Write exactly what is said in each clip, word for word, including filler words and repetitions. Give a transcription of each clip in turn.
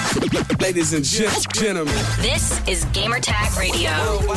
Ladies and gentlemen, this is Gamertag Radio.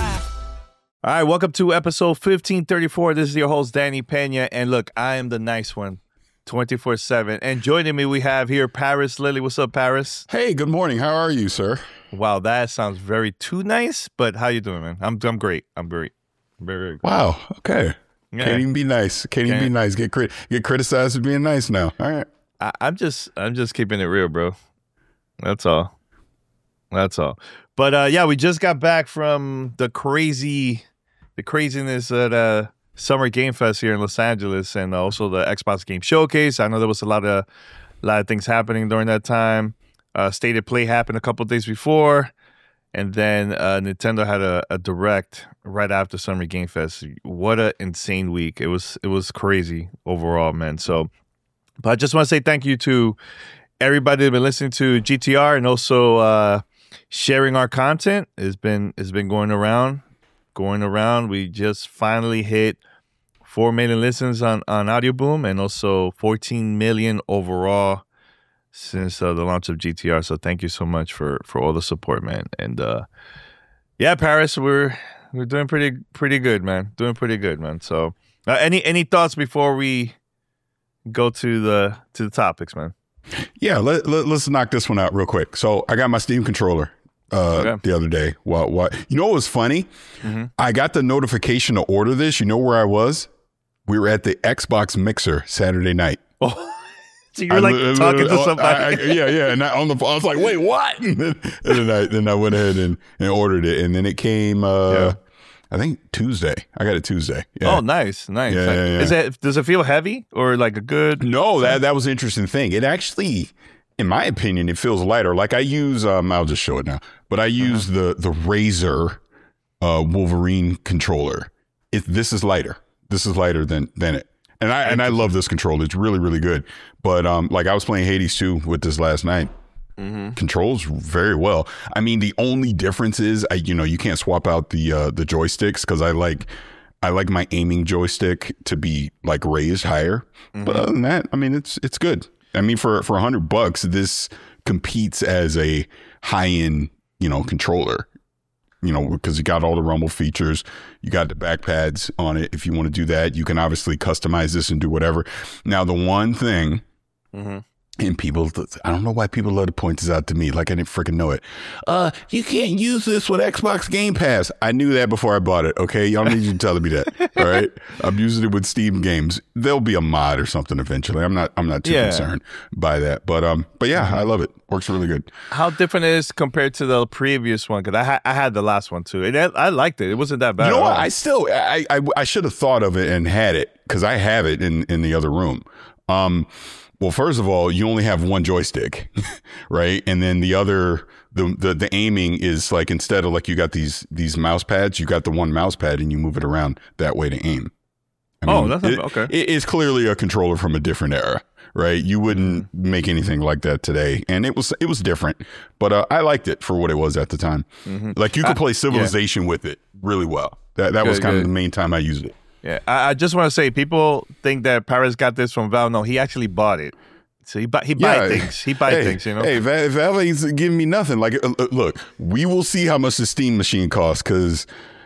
All right, welcome to episode fifteen thirty-four. This is your host, Danny Pena. And look, I am the nice one, twenty-four seven. And joining me, we have here Paris Lilly. What's up, Paris? Hey, good morning. How are you, sir? Wow, that sounds very too nice, but how you doing, man? I'm I'm great. I'm great. Very, very good. Wow, okay. Yeah. Can't even be nice. Can't, Can't even be nice. Get crit- get criticized for being nice now. All right. I, I'm just I'm just keeping it real, bro. That's all. That's all. But uh, yeah, we just got back from the crazy, the craziness at uh, Summer Game Fest here in Los Angeles, and also the Xbox Game Showcase. I know there was a lot of, a lot of things happening during that time. Uh, State of Play happened a couple of days before, and then uh, Nintendo had a, a direct right after Summer Game Fest. What an insane week! It was it was crazy overall, man. So, but I just want to say thank you to everybody that's been listening to G T R and also uh, sharing our content. Has been has been going around, going around. We just finally hit four million listens on on Audio Boom, and also fourteen million overall since uh, the launch of G T R. So thank you so much for for all the support, man. And uh, yeah, Paris, we're we're doing pretty pretty good, man. Doing pretty good, man. So uh, any any thoughts before we go to the to the topics, man? Yeah, let, let, let's knock this one out real quick. So I got my Steam controller uh, okay. the other day. What? What? You know what was funny? Mm-hmm. I got the notification to order this. You know where I was? We were at the Xbox Mixer Saturday night. Oh. So you're like I, talking to somebody. I, I, yeah, yeah. And I, on the phone, I was like, wait, what? And then, and then, I, then I went ahead and, and ordered it. And then it came, uh, yeah. I think Tuesday. I got it Tuesday. Yeah. Oh, nice. Nice. Yeah, yeah, yeah. Is it, does it feel heavy or like a good? No, that, that was an interesting thing. It actually, in my opinion, it feels lighter. Like I use, um, I'll just show it now, but I use uh-huh. the, the Razer uh, Wolverine controller. It, this is lighter. This is lighter than, than it. And I and I love this controller. It's really, really good. But um, like I was playing Hades two with this last night. Mm-hmm. Controls very well. I mean, the only difference is, I you know, you can't swap out the uh, the joysticks because I like I like my aiming joystick to be like raised higher. Mm-hmm. But other than that, I mean, it's it's good. I mean, for for a hundred bucks, this competes as a high end, you know, controller. You know, because you got all the Rumble features, you got the back pads on it. If you want to do that, you can obviously customize this and do whatever. Now, the one thing, mm-hmm. and people, I don't know why people love to point this out to me, like I didn't freaking know it. Uh, you can't use this with Xbox Game Pass. I knew that before I bought it. Okay, y'all need you telling me that. All right, I'm using it with Steam games. There'll be a mod or something eventually. I'm not. I'm not too yeah. concerned by that. But um, but yeah, mm-hmm. I love it. Works really good. How different it is compared to the previous one? Because I, ha- I had the last one too. And I, I liked it. It wasn't that bad. You know what? I still, I, I, I should have thought of it and had it because I have it in, in the other room. Um, well, first of all, you only have one joystick, right? And then the other, the, the the aiming is like instead of like you got these these mouse pads, you got the one mouse pad and you move it around that way to aim. I mean, oh, that's it, okay. It is clearly a controller from a different era. Right, you wouldn't make anything like that today, and it was it was different, but uh, I liked it for what it was at the time. Mm-hmm. Like you could play Civilization uh, yeah. with it really well. That that good, was kind good. of the main time I used it. Yeah, I, I just want to say, people think that Paris got this from Valve. No, he actually bought it. So he buy he buy yeah. things. He buy hey, things. You know. Hey, Valve ain't giving me nothing. Like, uh, look, we will see how much the Steam machine costs because.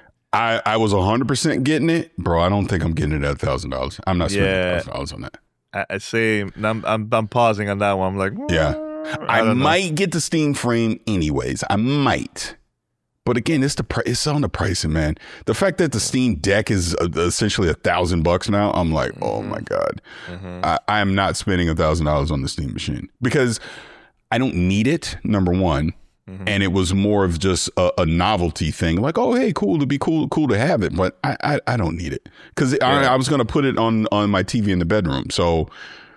I, I was one hundred percent getting it. Bro, I don't think I'm getting it at one thousand dollars. I'm not spending yeah. one thousand dollars on that. I see. I'm, I'm I'm pausing on that one. I'm like, yeah, I, I might know. get the Steam frame anyways. I might, but again, it's the pri- it's on the pricing, man. The fact that the Steam Deck is uh, essentially a thousand bucks now, I'm like, mm-hmm. oh my god, mm-hmm. I, I am not spending a thousand dollars on the Steam machine because I don't need it. Number one. Mm-hmm. And it was more of just a, a novelty thing, like, oh, hey, cool to be cool, cool to have it, but I, I, I don't need it because yeah. I, I was going to put it on on my T V in the bedroom. So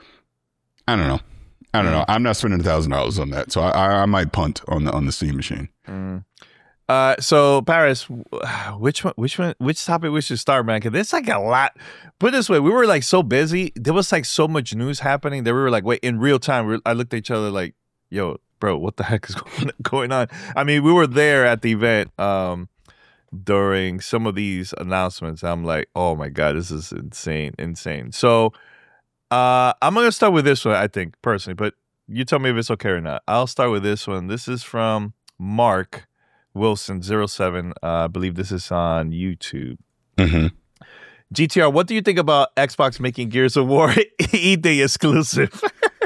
I don't know, I don't mm. know. I'm not spending a thousand dollars on that, so I, I might punt on the on the Steam machine. Mm. Uh, so Paris, which one, which one, which topic we should start, man? Because there's like a lot. Put it this way, we were like so busy. There was like so much news happening that we were like, wait, in real time. We, I looked at each other like, yo. Bro, what the heck is going on? I mean, we were there at the event um, during some of these announcements. I'm like, oh my God, this is insane, insane. So uh, I'm going to start with this one, I think, personally. But You tell me if it's okay or not. I'll start with this one. This is from Mark Wilson zero seven. Uh, I believe this is on YouTube. Mm-hmm. G T R, what do you think about Xbox making Gears of War E-Day exclusive?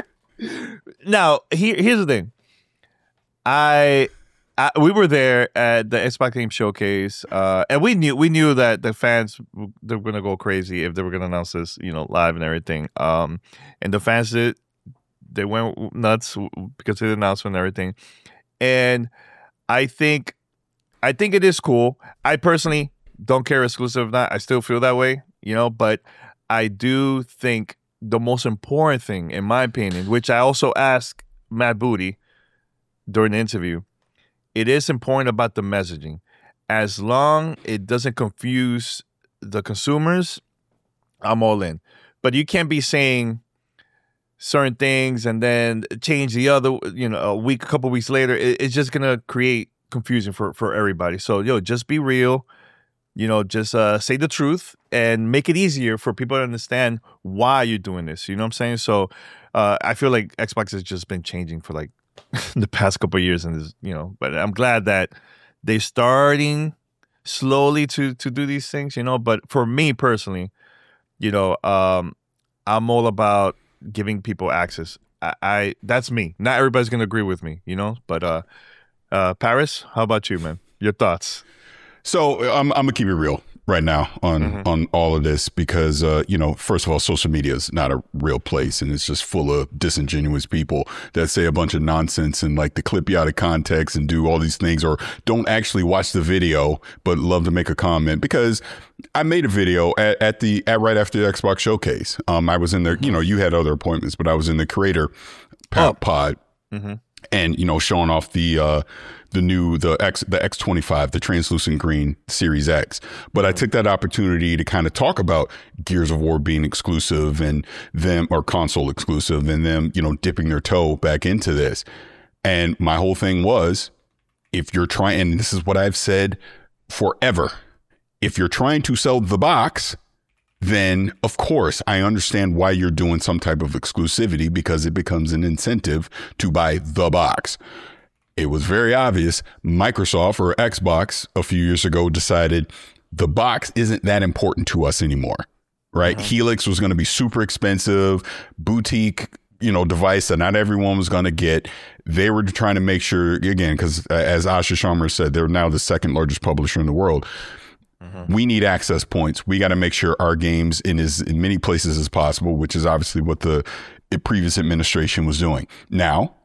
Now, here, here's the thing. I, I we were there at the Xbox Game Showcase, uh, and we knew we knew that the fans they were gonna go crazy if they were gonna announce this, you know, live and everything. Um, and the fans did. They went nuts because of the announcement and everything. And I think, I think it is cool. I personally don't care exclusive or not. I still feel that way, you know, but I do think the most important thing, in my opinion, which I also asked Matt Booty during the interview, it is important about the messaging. As long it doesn't confuse the consumers, I'm all in. But you can't be saying certain things and then change the other, you know, a week, a couple weeks later. It, it's just going to create confusion for, for everybody. So, yo, just be real. You know, just uh, say the truth and make it easier for people to understand why you're doing this. You know what I'm saying? So uh, I feel like Xbox has just been changing for like the past couple of years, and this, you know, but I'm glad that they're starting slowly to to do these things. You know, but for me personally, you know, um, I'm all about giving people access. I, I that's me. Not everybody's gonna agree with me. You know, but uh, uh, Paris, how about you, man? Your thoughts? So I'm, I'm gonna keep it real right now on mm-hmm. on all of this because uh, you know, first of all, social media is not a real place, and it's just full of disingenuous people that say a bunch of nonsense and like to clip you out of context and do all these things, or don't actually watch the video but love to make a comment. Because I made a video at, at the at right after the Xbox Showcase. Um, I was in there. You know, you had other appointments, but I was in the creator pod, oh. pod mm-hmm. and you know, showing off the. Uh, the new, the X, the X twenty-five, the translucent green Series X. But I took that opportunity to kind of talk about Gears of War being exclusive and them, or console exclusive, and them, you know, dipping their toe back into this. And my whole thing was, if you're trying, and this is what I've said forever, if you're trying to sell the box, then of course I understand why you're doing some type of exclusivity, because it becomes an incentive to buy the box. It was very obvious Microsoft or Xbox a few years ago decided the box isn't that important to us anymore, right? Mm-hmm. Helix was going to be super expensive, boutique, you know, device that not everyone was going to get. They were trying to make sure, again, because as Asha Sharma said, they're now the second largest publisher in the world. Mm-hmm. We need access points. We got to make sure our games in as in many places as possible, which is obviously what the previous administration was doing. Now,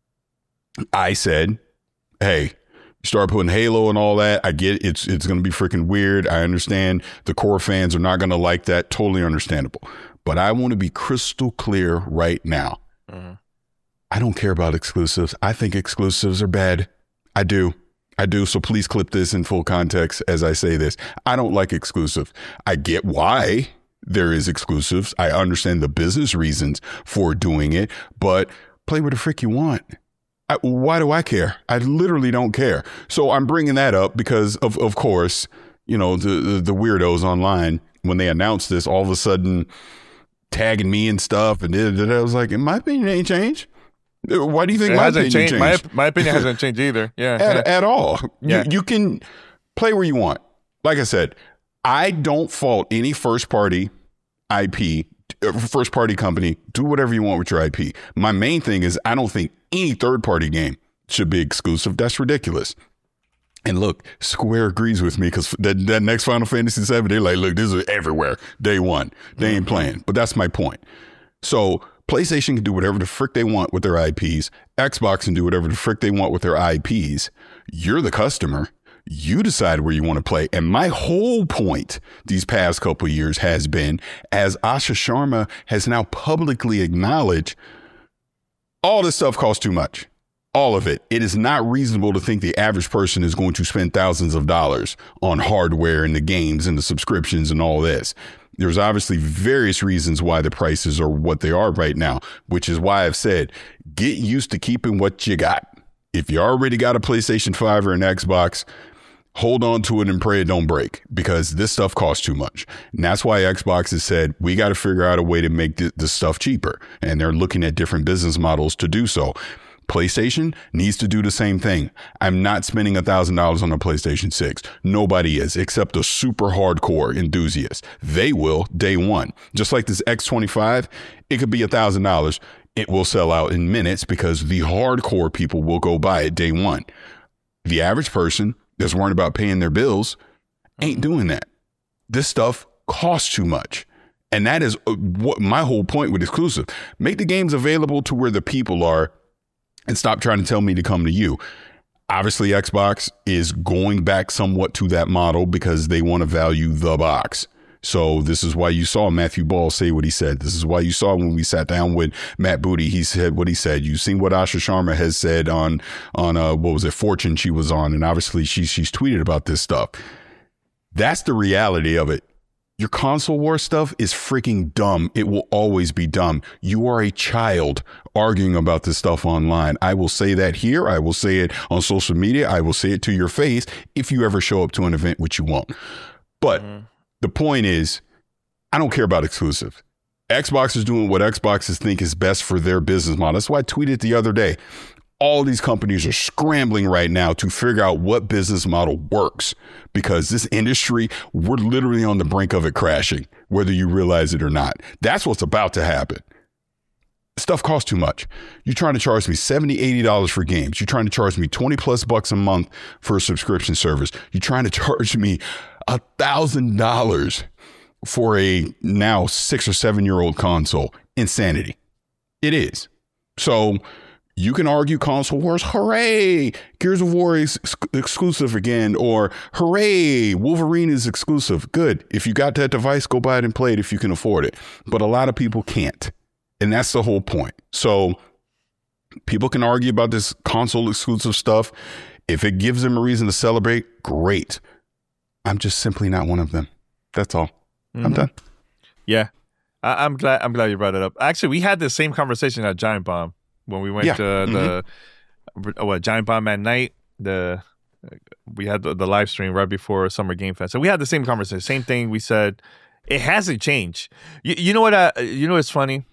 I said, hey, you start putting Halo and all that. I get it. It's, it's going to be freaking weird. I understand the core fans are not going to like that. Totally understandable. But I want to be crystal clear right now. Mm-hmm. I don't care about exclusives. I think exclusives are bad. I do. I do. So please clip this in full context as I say this. I don't like exclusives. I get why there is exclusives. I understand the business reasons for doing it, but play where the frick you want. I, why do I care? I literally don't care. So I'm bringing that up because of, of course, you know, the, the, the weirdos online, when they announced this, all of a sudden tagging me and stuff. And I was like, in my opinion, it ain't changed. Why do you think it my hasn't opinion changed? changed? My, my opinion hasn't changed either. Yeah. At, yeah. at all. Yeah. You, you can play where you want. Like I said, I don't fault any first party I P, first party company. Do whatever you want with your I P. My main thing is I don't think any third party game should be exclusive. That's ridiculous. And look, Square agrees with me, because that, that next Final Fantasy seven, they're like, look, this is everywhere. Day one. They ain't playing. But that's my point. So PlayStation can do whatever the frick they want with their I Ps. Xbox can do whatever the frick they want with their I Ps. You're the customer. You decide where you want to play. And my whole point these past couple of years has been, as Asha Sharma has now publicly acknowledged, all this stuff costs too much. All of it. It is not reasonable to think the average person is going to spend thousands of dollars on hardware and the games and the subscriptions and all this. There's obviously various reasons why the prices are what they are right now, which is why I've said, get used to keeping what you got. If you already got a PlayStation five or an Xbox, hold on to it and pray it don't break, because this stuff costs too much. And that's why Xbox has said, we got to figure out a way to make th- this stuff cheaper. And they're looking at different business models to do so. PlayStation needs to do the same thing. I'm not spending one thousand dollars on a PlayStation six. Nobody is, except the super hardcore enthusiasts. They will day one. Just like this X twenty-five, it could be one thousand dollars. It will sell out in minutes because the hardcore people will go buy it day one. The average person that's worried about paying their bills ain't doing that. This stuff costs too much. And that is what my whole point with exclusive. Make the games available to where the people are, and stop trying to tell me to come to you. Obviously, Xbox is going back somewhat to that model because they want to value the box. So this is why you saw Matthew Ball say what he said. This is why you saw when we sat down with Matt Booty, he said what he said. You've seen what Asha Sharma has said on, on uh, what was it, Fortune she was on. And obviously she, she's tweeted about this stuff. That's the reality of it. Your console war stuff is freaking dumb. It will always be dumb. You are a child arguing about this stuff online. I will say that here. I will say it on social media. I will say it to your face if you ever show up to an event, which you won't. But mm-hmm. the point is, I don't care about exclusive. Xbox is doing what Xboxes think is best for their business model. That's why I tweeted the other day. All these companies are scrambling right now to figure out what business model works, because this industry, we're literally on the brink of it crashing, whether you realize it or not. That's what's about to happen. Stuff costs too much. You're trying to charge me seventy dollars, eighty dollars for games. You're trying to charge me twenty plus bucks a month for a subscription service. You're trying to charge me a thousand dollars for a now six or seven year old console. Insanity. It is. So you can argue console wars, hooray, Gears of War is ex- exclusive again, or hooray, Wolverine is exclusive. Good. If you got that device, go buy it and play it if you can afford it. But a lot of people can't. And that's the whole point. So people can argue about this console exclusive stuff. If it gives them a reason to celebrate, great. I'm just simply not one of them. That's all. Mm-hmm. I'm done. Yeah. I- I'm glad I'm glad you brought it up. Actually, we had the same conversation at Giant Bomb. When we went yeah. to the mm-hmm. what, Giant Bomb at night, the we had the, the live stream right before Summer Game Fest. So we had the same conversation. Same thing. We said it hasn't changed. You, you know what? I, you know what's funny?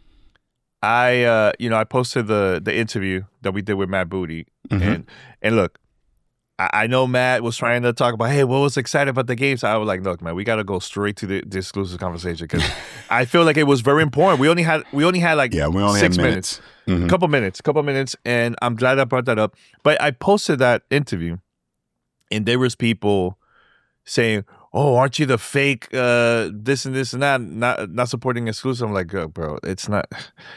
I uh, you know I posted the the interview that we did with Matt Booty, mm-hmm. and and look, I, I know Matt was trying to talk about, hey, what was excited about the games? I was like, look, man, we got to go straight to the, the exclusive conversation, because I feel like it was very important. We only had we only had like yeah, we only six had minutes. minutes. Mm-hmm. Couple minutes, couple minutes, and I'm glad I brought that up. But I posted that interview, and there was people saying, "Oh, aren't you the fake uh, this and this and that, not not supporting exclusive?" I'm like, oh, bro, it's not,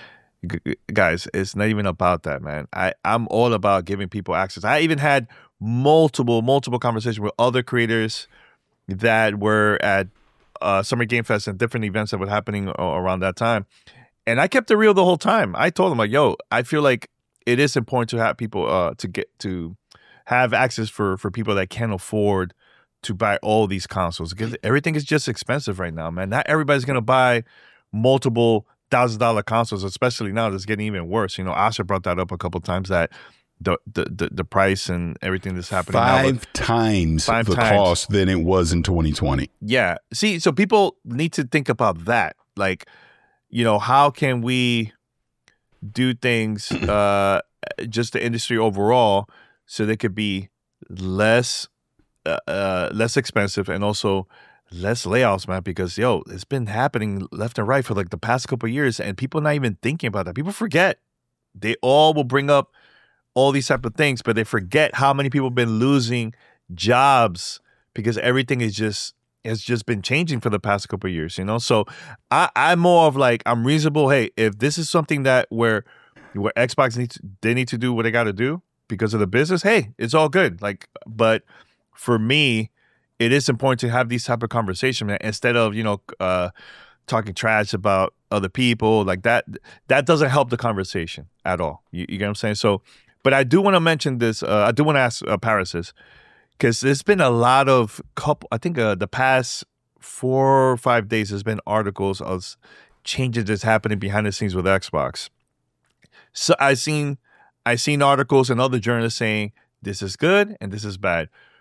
guys, it's not even about that, man. I I'm all about giving people access. I even had multiple multiple conversations with other creators that were at uh, Summer Game Fest and different events that were happening around that time. And I kept it real the whole time. I told them, like, yo, I feel like it is important to have people uh, to get to have access for, for people that can't afford to buy all these consoles, because everything is just expensive right now, man. Not everybody's going to buy multiple thousand dollar consoles, especially now that's getting even worse. You know, Asha brought that up a couple of times, that the the, the, the price and everything that's happening five now, times five the times. cost than it was in twenty twenty. Yeah. See, so people need to think about that. Like, you know, how can we do things, uh, just the industry overall, so they could be less, uh, uh, less expensive and also less layoffs, man? Because yo, it's been happening left and right for like the past couple of years, and people not even thinking about that. People forget. They all will bring up all these type of things, but they forget how many people have been losing jobs because everything is just. Has just been changing for the past couple of years, you know? So I, I'm more of like, I'm reasonable. Hey, if this is something that where where Xbox needs, they need to do what they got to do because of the business, hey, it's all good. Like, but for me, it is important to have these type of conversations, man, instead of, you know, uh, talking trash about other people like that. That doesn't help the conversation at all. You, you get what I'm saying? So, but I do want to mention this. Uh, I do want to ask uh, Parasis, because there's been a lot of couple, I think uh, the past four or five days, there's been articles of changes that's happening behind the scenes with Xbox. So I seen, I seen articles and other journalists saying this is good and this is bad.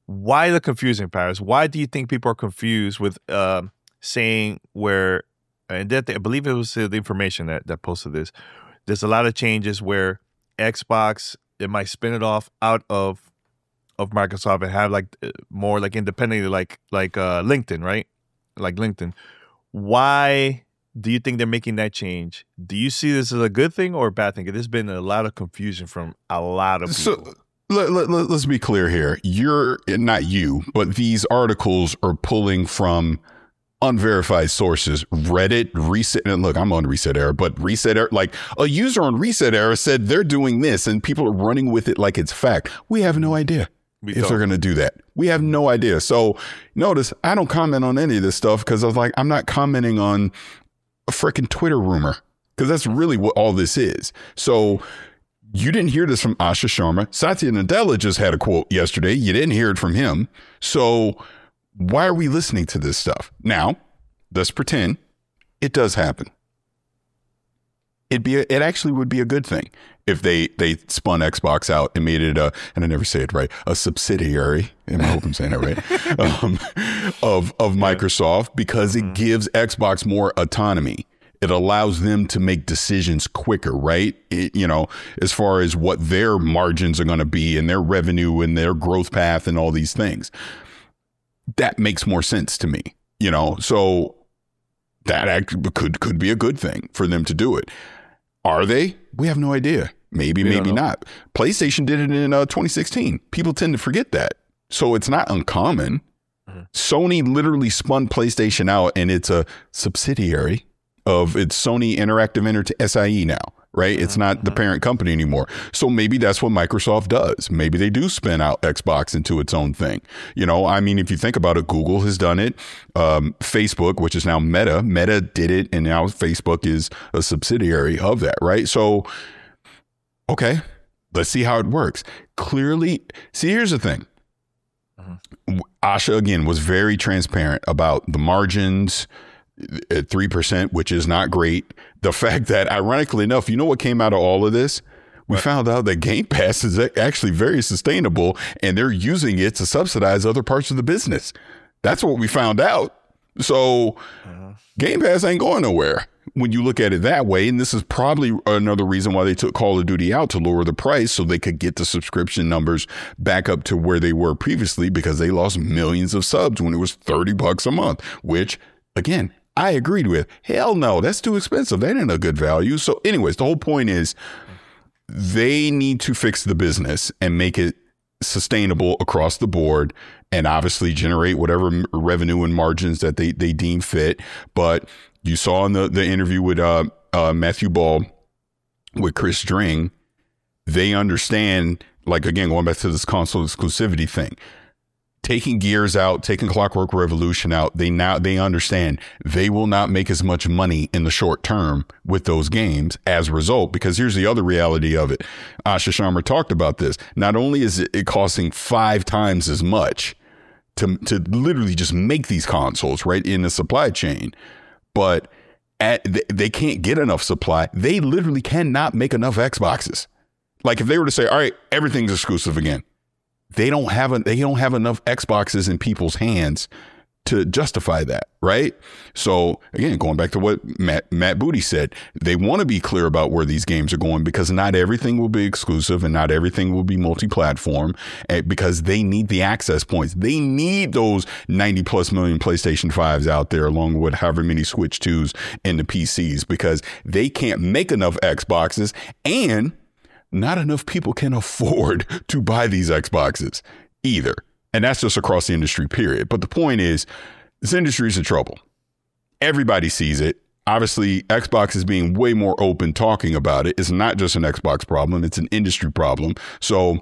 why the confusion, Paris? Why do you think people are confused with uh, saying where, and that I believe it was the information that, that posted this, there's a lot of changes where Xbox, it might spin it off out of of Microsoft and have like more like independently, like like uh, LinkedIn, right? Like LinkedIn. Why do you think they're making that change? Do you see this as a good thing or a bad thing? There's been a lot of confusion from a lot of people. So let, let, let's be clear here. You're not you, but these articles are pulling from unverified sources. Reddit, Reset, and look, I'm on Reset Era, but Reset Era, like a user on Reset Era said they're doing this and people are running with it like it's fact. We have no idea we if don't. they're going to do that. We have no idea. So notice I don't comment on any of this stuff because I was like, I'm not commenting on a freaking Twitter rumor because that's really what all this is. So you didn't hear this from Asha Sharma. Satya Nadella just had a quote yesterday. You didn't hear it from him. So why are we listening to this stuff? Now, let's pretend it does happen. It'd be a, it actually would be a good thing if they they spun Xbox out and made it a, and I never say it right, a subsidiary. I hope I'm saying that right, um, of of Microsoft, because it gives Xbox more autonomy. It allows them to make decisions quicker, right? It, you know, as far as what their margins are going to be and their revenue and their growth path and all these things. That makes more sense to me, you know, so that actually could could be a good thing for them to do it. Are they? We have no idea. Maybe, we maybe not. PlayStation did it in uh, twenty sixteen. People tend to forget that. So it's not uncommon. Mm-hmm. Sony literally spun PlayStation out and it's a subsidiary of it's Sony Interactive Entertainment, S I E now. Right. It's not the parent company anymore. So maybe that's what Microsoft does. Maybe they do spin out Xbox into its own thing. You know, I mean, if you think about it, Google has done it. Um, Facebook, which is now Meta, Meta did it. And now Facebook is a subsidiary of that. Right. So, OK, let's see how it works. Clearly. See, here's the thing. Mm-hmm. Asha, again, was very transparent about the margins at three percent, which is not great. The fact that, ironically enough, you know what came out of all of this? We right. found out that Game Pass is actually very sustainable and they're using it to subsidize other parts of the business. That's what we found out. So uh-huh. Game Pass ain't going nowhere when you look at it that way. And this is probably another reason why they took Call of Duty out, to lower the price so they could get the subscription numbers back up to where they were previously, because they lost millions of subs when it was thirty bucks a month, which, again, I agreed with. Hell no, that's too expensive. That ain't a good value. So anyways, the whole point is they need to fix the business and make it sustainable across the board and obviously generate whatever revenue and margins that they, they deem fit. But you saw in the, the interview with uh, uh, Matthew Ball with Chris Dring, they understand, like, again, going back to this console exclusivity thing. Taking Gears out, taking Clockwork Revolution out, they now they understand they will not make as much money in the short term with those games as a result. Because here's the other reality of it. Asha Sharma talked about this. Not only is it costing five times as much to to literally just make these consoles, right, in the supply chain, but at, they can't get enough supply. They literally cannot make enough Xboxes. Like if they were to say, all right, everything's exclusive again. They don't have a, they don't have enough Xboxes in people's hands to justify that, right? So again, going back to what Matt, Matt Booty said, they want to be clear about where these games are going, because not everything will be exclusive and not everything will be multi-platform, because they need the access points. They need those ninety plus million PlayStation fives out there, along with however many Switch twos and the P Cs, because they can't make enough Xboxes, and not enough people can afford to buy these Xboxes either. And that's just across the industry, period. But the point is, this industry is in trouble. Everybody sees it. Obviously, Xbox is being way more open talking about it. It's not just an Xbox problem. It's an industry problem. So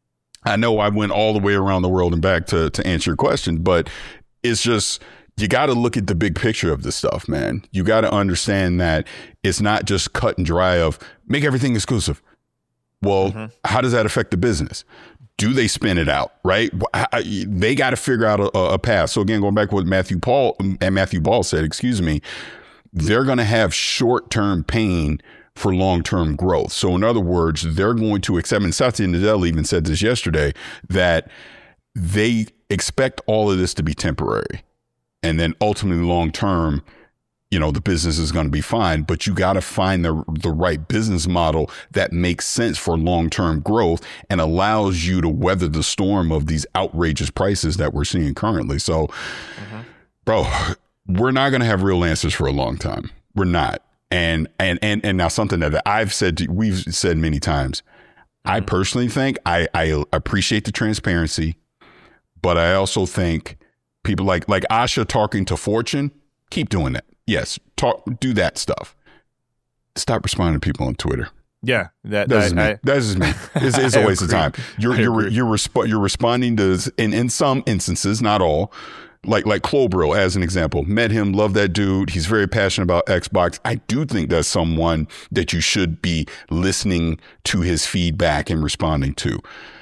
I know I went all the way around the world and back to, to answer your question, but it's just, you got to look at the big picture of this stuff, man. You got to understand that it's not just cut and dry of make everything exclusive. Well, mm-hmm. how does that affect the business? Do they spin it out, right? They got to figure out a, a path. So again, going back to what Matthew Paul and Matthew Ball said, excuse me, they're going to have short-term pain for long-term growth. So in other words, they're going to accept, and Satya Nadella even said this yesterday, that they expect all of this to be temporary. And then ultimately long term, you know, the business is going to be fine, but you got to find the the right business model that makes sense for long-term growth and allows you to weather the storm of these outrageous prices that we're seeing currently. So, mm-hmm. bro, we're not going to have real answers for a long time. We're not. And and and and now something that I've said, to, we've said many times, mm-hmm. I personally think I, I appreciate the transparency, but I also think people like like Asha talking to Fortune, keep doing that. Yes, talk, do that stuff. Stop responding to people on Twitter. Yeah, that that's just me. I, That's just me. It's, it's a waste of time. You're you're you're, resp- you're responding to in in some instances, not all. Like like Clobril as an example. Met him, love that dude. He's very passionate about Xbox. I do think that's someone that you should be listening to his feedback and responding to.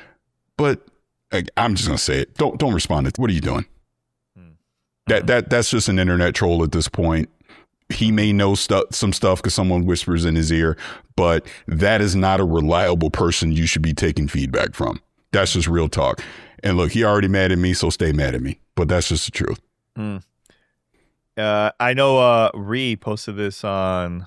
But I'm just gonna say it. Don't don't respond to. What are you doing? That that that's just an internet troll at this point. He may know stuff, some stuff because someone whispers in his ear, but that is not a reliable person you should be taking feedback from. That's just real talk. And look, he already mad at me, so stay mad at me. But that's just the truth. Mm. Uh, I know uh, Ree posted this on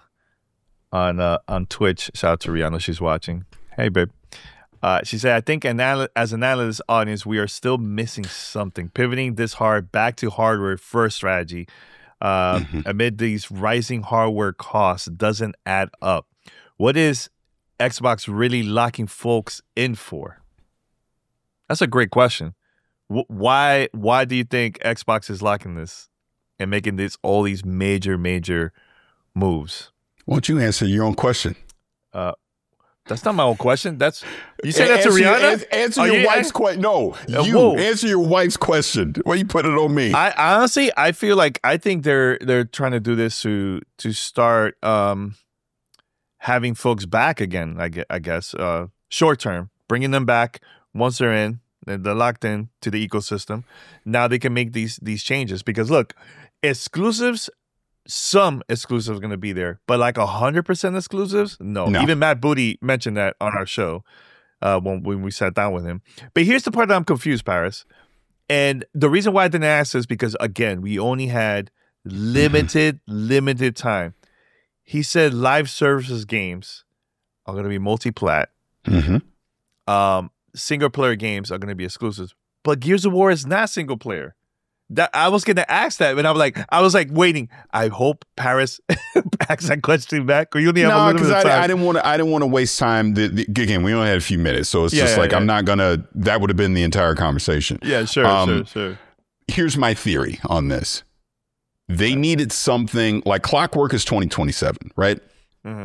on uh, on Twitch. Shout out to Ree. I know she's watching. Hey, babe. Uh, she said, I think anal- as an analyst audience, we are still missing something. Pivoting this hard back to hardware first strategy uh, mm-hmm. amid these rising hardware costs doesn't add up. What is Xbox really locking folks in for? That's a great question. W- why why do you think Xbox is locking this and making this all these major, major moves? Why don't you answer your own question? Uh, That's not my own question. That's you said that's answer, a Rihanna. Answer, answer oh, your yeah? wife's question. No, uh, you whoa. answer your wife's question. Why you put it on me? I honestly, I feel like I think they're they're trying to do this to to start um, having folks back again. I guess, I guess uh, short term, bringing them back once they're in, they're locked in to the ecosystem. Now they can make these these changes because look, exclusives. Some exclusives going to be there, but like one hundred percent exclusives? No. no. Even Matt Booty mentioned that on our show uh, when, when we sat down with him. But here's the part that I'm confused, Paris. And the reason why I didn't ask is because, again, we only had limited, limited time. He said live services games are going to be multi-plat. Mm-hmm. Um, single-player games are going to be exclusives. But Gears of War is not single-player. That I was gonna ask that, and I'm like, I was like waiting. I hope Paris asks that question back. Or you only have no, a little bit of time. I, I didn't want to. I didn't want to waste time. The, the, again, we only had a few minutes, so it's yeah, just yeah, like yeah. I'm not gonna. That would have been the entire conversation. Yeah, sure, um, sure, sure. Here's my theory on this. They needed something like Clockwork is twenty twenty-seven, right? Mm-hmm.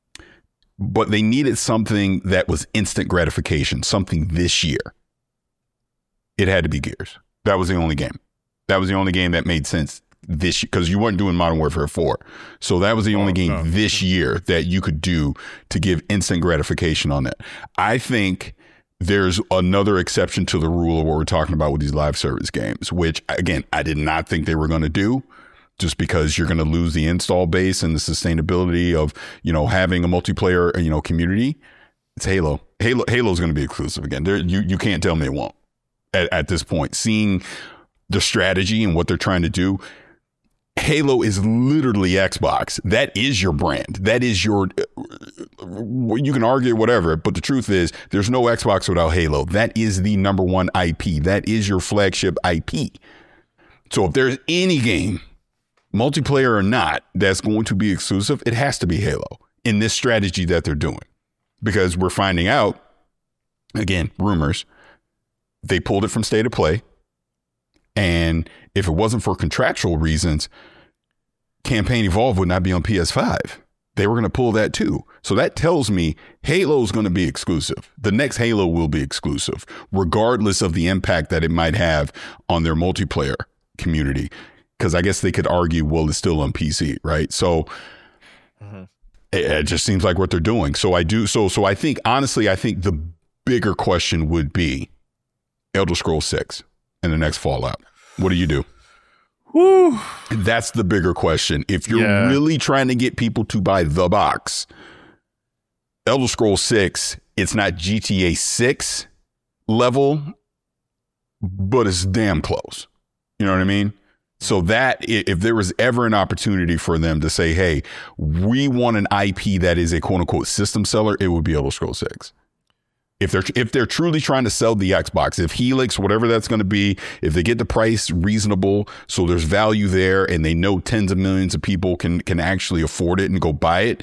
But they needed something that was instant gratification, something this year. It had to be Gears. That was the only game. That was the only game that made sense this year because you weren't doing Modern Warfare four. So that was the only oh, game no. this year that you could do to give instant gratification on that. I think there's another exception to the rule of what we're talking about with these live service games, which, again, I did not think they were going to do just because you're going to lose the install base and the sustainability of, you know, having a multiplayer, you know, community. It's Halo. Halo Halo is going to be exclusive again. There, you, you can't tell me it won't at, at this point. Seeing the strategy and what they're trying to do. Halo is literally Xbox. That is your brand. That is your, you can argue whatever, but the truth is there's no Xbox without Halo. That is the number one I P. That is your flagship I P. So if there's any game, multiplayer or not, that's going to be exclusive, it has to be Halo in this strategy that they're doing. Because we're finding out, again, rumors, they pulled it from State of Play. And if it wasn't for contractual reasons, Campaign Evolved would not be on P S five. They were going to pull that too. So that tells me Halo is going to be exclusive. The next Halo will be exclusive, regardless of the impact that it might have on their multiplayer community. Because I guess they could argue, well, it's still on P C, right? So mm-hmm. it, it just seems like what they're doing. So I do. So so I think, honestly, I think the bigger question would be Elder Scrolls six. In the next Fallout. What do you do? Woo. That's the bigger question. If you're yeah. really trying to get people to buy the box, Elder Scrolls six, it's not G T A six level but it's damn close. You know what I mean? So that if there was ever an opportunity for them to say, hey, we want an I P that is a quote unquote system seller, it would be Elder Scrolls six. If they're if they're truly trying to sell the Xbox, if Helix, whatever that's going to be, if they get the price reasonable, so there's value there, and they know tens of millions of people can can actually afford it and go buy it,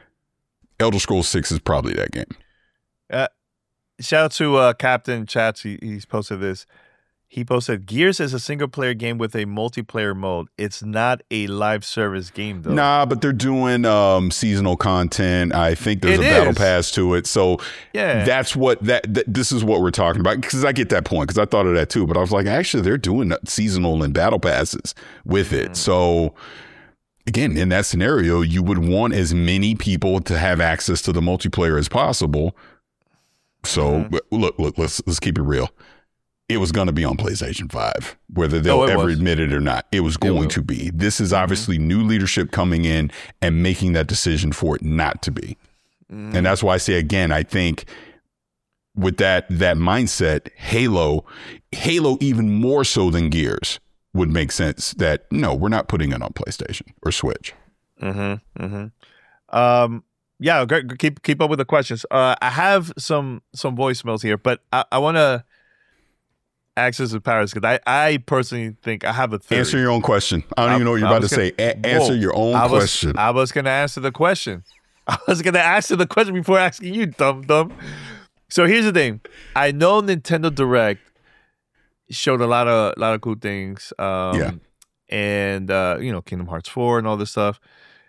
Elder Scrolls six is probably that game. Uh, shout out to uh, Captain Chats. He, he's posted this. He posted, Gears is a single-player game with a multiplayer mode. It's not a live service game, though. Nah, but they're doing um, seasonal content. I think there's It a battle is. pass to it. So Yeah. that's what that, that this is what we're talking about. Because I get that point, because I thought of that too. But I was like, actually, they're doing seasonal and battle passes with it. Mm. So again, in that scenario, you would want as many people to have access to the multiplayer as possible. So Mm. look, look, let's let's keep it real. It was going to be on PlayStation five, whether they'll Oh, it ever was. admit it or not. It was going will. to be. This is obviously new leadership coming in and making that decision for it not to be. Mm. And that's why I say, again, I think with that that mindset, Halo, Halo even more so than Gears would make sense that, no, we're not putting it on PlayStation or Switch. Mm-hmm. Mm-hmm. Um, yeah, g- g- keep keep up with the questions. Uh, I have some some voicemails here, but I, I want to access to Paris because I, I personally think I have a theory. Answer your own question. I don't I- even know what you're I about to was say. gonna- A- answer Whoa. your own I was, question. I was going to answer the question. I was going to answer the question before asking you, dumb dumb. So here's the thing. I know Nintendo Direct showed a lot of lot of cool things. Um, Yeah. And, uh, you know, Kingdom Hearts four and all this stuff.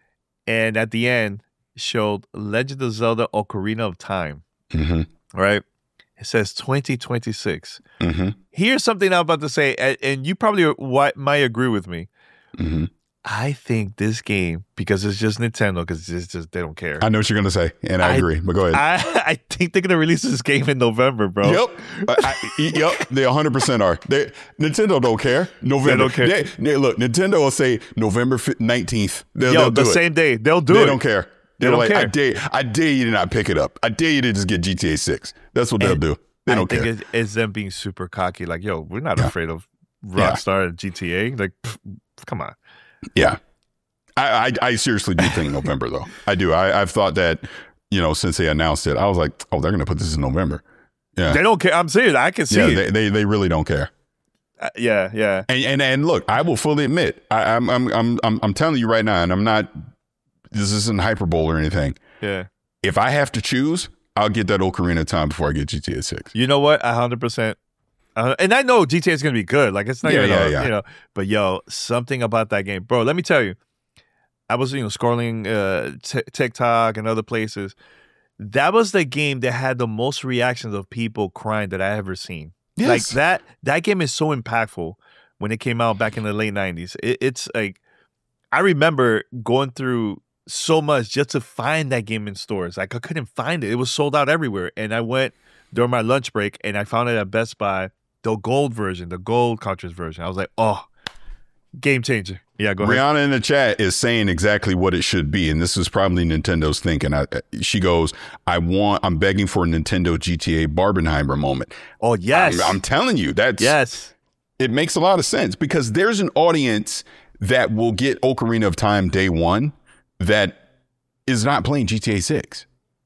And at the end, showed Legend of Zelda Ocarina of Time. mm-hmm. Right? It says twenty twenty-six. Mm-hmm. Here's something I'm about to say, and, and you probably wi- might agree with me. Mm-hmm. I think this game, because it's just Nintendo, because it's just they don't care. I know what you're going to say, and I, I- agree. But go ahead. I, I think they're gonna release this game in November, bro. Yep. I, I, yep. They one hundred percent are. They, Nintendo don't care. November. don't care. They, they- look, Nintendo will say November nineteenth. They'll, Yo, they'll do the it. same day they'll do they it. don't care. They They're don't like, care. I dare, I dare you to not pick it up. I dare you to just get G T A six. That's what they'll And do. They I don't think care. it's, it's them being super cocky. Like, yo, we're not Yeah. afraid of Yeah. Rockstar and G T A. Like, pff, come on. Yeah. I, I, I seriously do think November, though. I do. I, I've thought that, you know, since they announced it, I was like, oh, they're going to put this in November. Yeah. They don't care. I'm serious. I can see yeah, it. they, they, they really don't care. Uh, yeah, yeah. And, and and look, I will fully admit, I, I'm I'm I'm I'm I'm telling you right now, and I'm not. This isn't hyperbole or anything. Yeah. If I have to choose, I'll get that Ocarina of Time before I get G T A six. You know what? A hundred percent. Uh, and I know G T A is gonna be good. Like it's not Yeah, even, yeah, a- yeah. you know. But yo, something about that game, bro. Let me tell you. I was you know scrolling uh, t- TikTok and other places. That was the game that had the most reactions of people crying that I ever seen. Yes. Like that. That game is so impactful when it came out back in the late nineties. It, it's like I remember going through so much just to find that game in stores. Like I couldn't find it. It was sold out everywhere. And I went during my lunch break and I found it at Best Buy, the gold version, the gold cartridge version. I was like, oh, game changer. Yeah, go ahead. Rihanna in the chat is saying exactly what it should be, and this is probably Nintendo's thinking. I, she goes, "I want. I'm begging for a Nintendo G T A Barbenheimer moment." Oh, yes. I'm, I'm telling you, that's yes. It makes a lot of sense because there's an audience that will get Ocarina of Time day one that is not playing G T A six.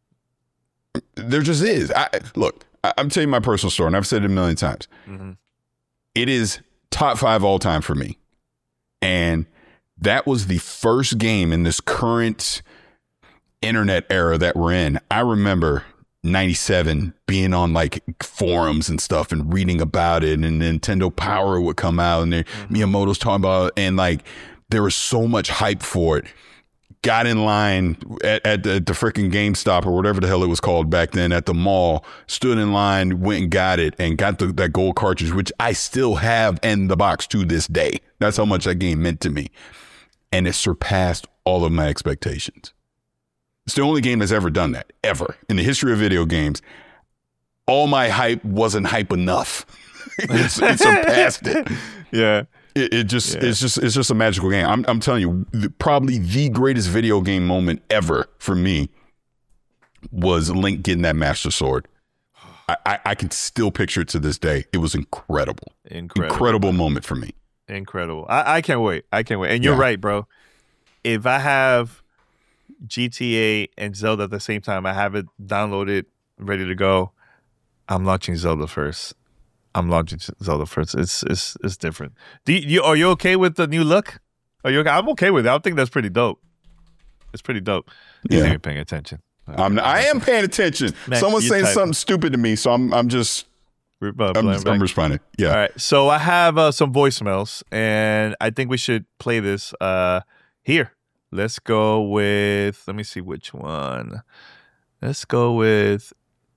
There just is. I, look, I, I'm telling you my personal story, and I've said it a million times. Mhm. It is top five all time for me. And that was the first game in this current internet era that we're in. I remember ninety-seven being on like forums and stuff and reading about it, and Nintendo Power would come out and mm-hmm. Miyamoto's talking about it, and like there was so much hype for it. Got in line at, at the, the freaking GameStop or whatever the hell it was called back then at the mall, stood in line, went and got it, and got the, that gold cartridge, which I still have in the box to this day. That's how much that game meant to me. And it surpassed all of my expectations. It's the only game that's ever done that, ever. In the history of video games, all my hype wasn't hype enough. it's, it surpassed it. Yeah. It, it just Yeah. it's just it's just a magical game. I'm I'm telling you, the, probably the greatest video game moment ever for me was Link getting that Master Sword. I, I, I can still picture it to this day. It was incredible. Incredible. Incredible moment for me. Incredible. I, I can't wait. I can't wait. And you're Yeah. right, bro. If I have G T A and Zelda at the same time, I have it downloaded, ready to go. I'm launching Zelda first. I'm launching Zelda first. It's it's it's different. Do you, you are you okay with the new look? Are you okay? I'm okay with it. I think that's pretty dope. It's pretty dope. You Yeah. ain't paying attention. I'm, I am paying attention. Max, Someone's you saying type. something stupid to me, so I'm I'm just Uh, I'm, playing I'm back. responding. Yeah. All right. So I have uh, some voicemails, and I think we should play this uh, here. Let's go with, let me see which one. Let's go with,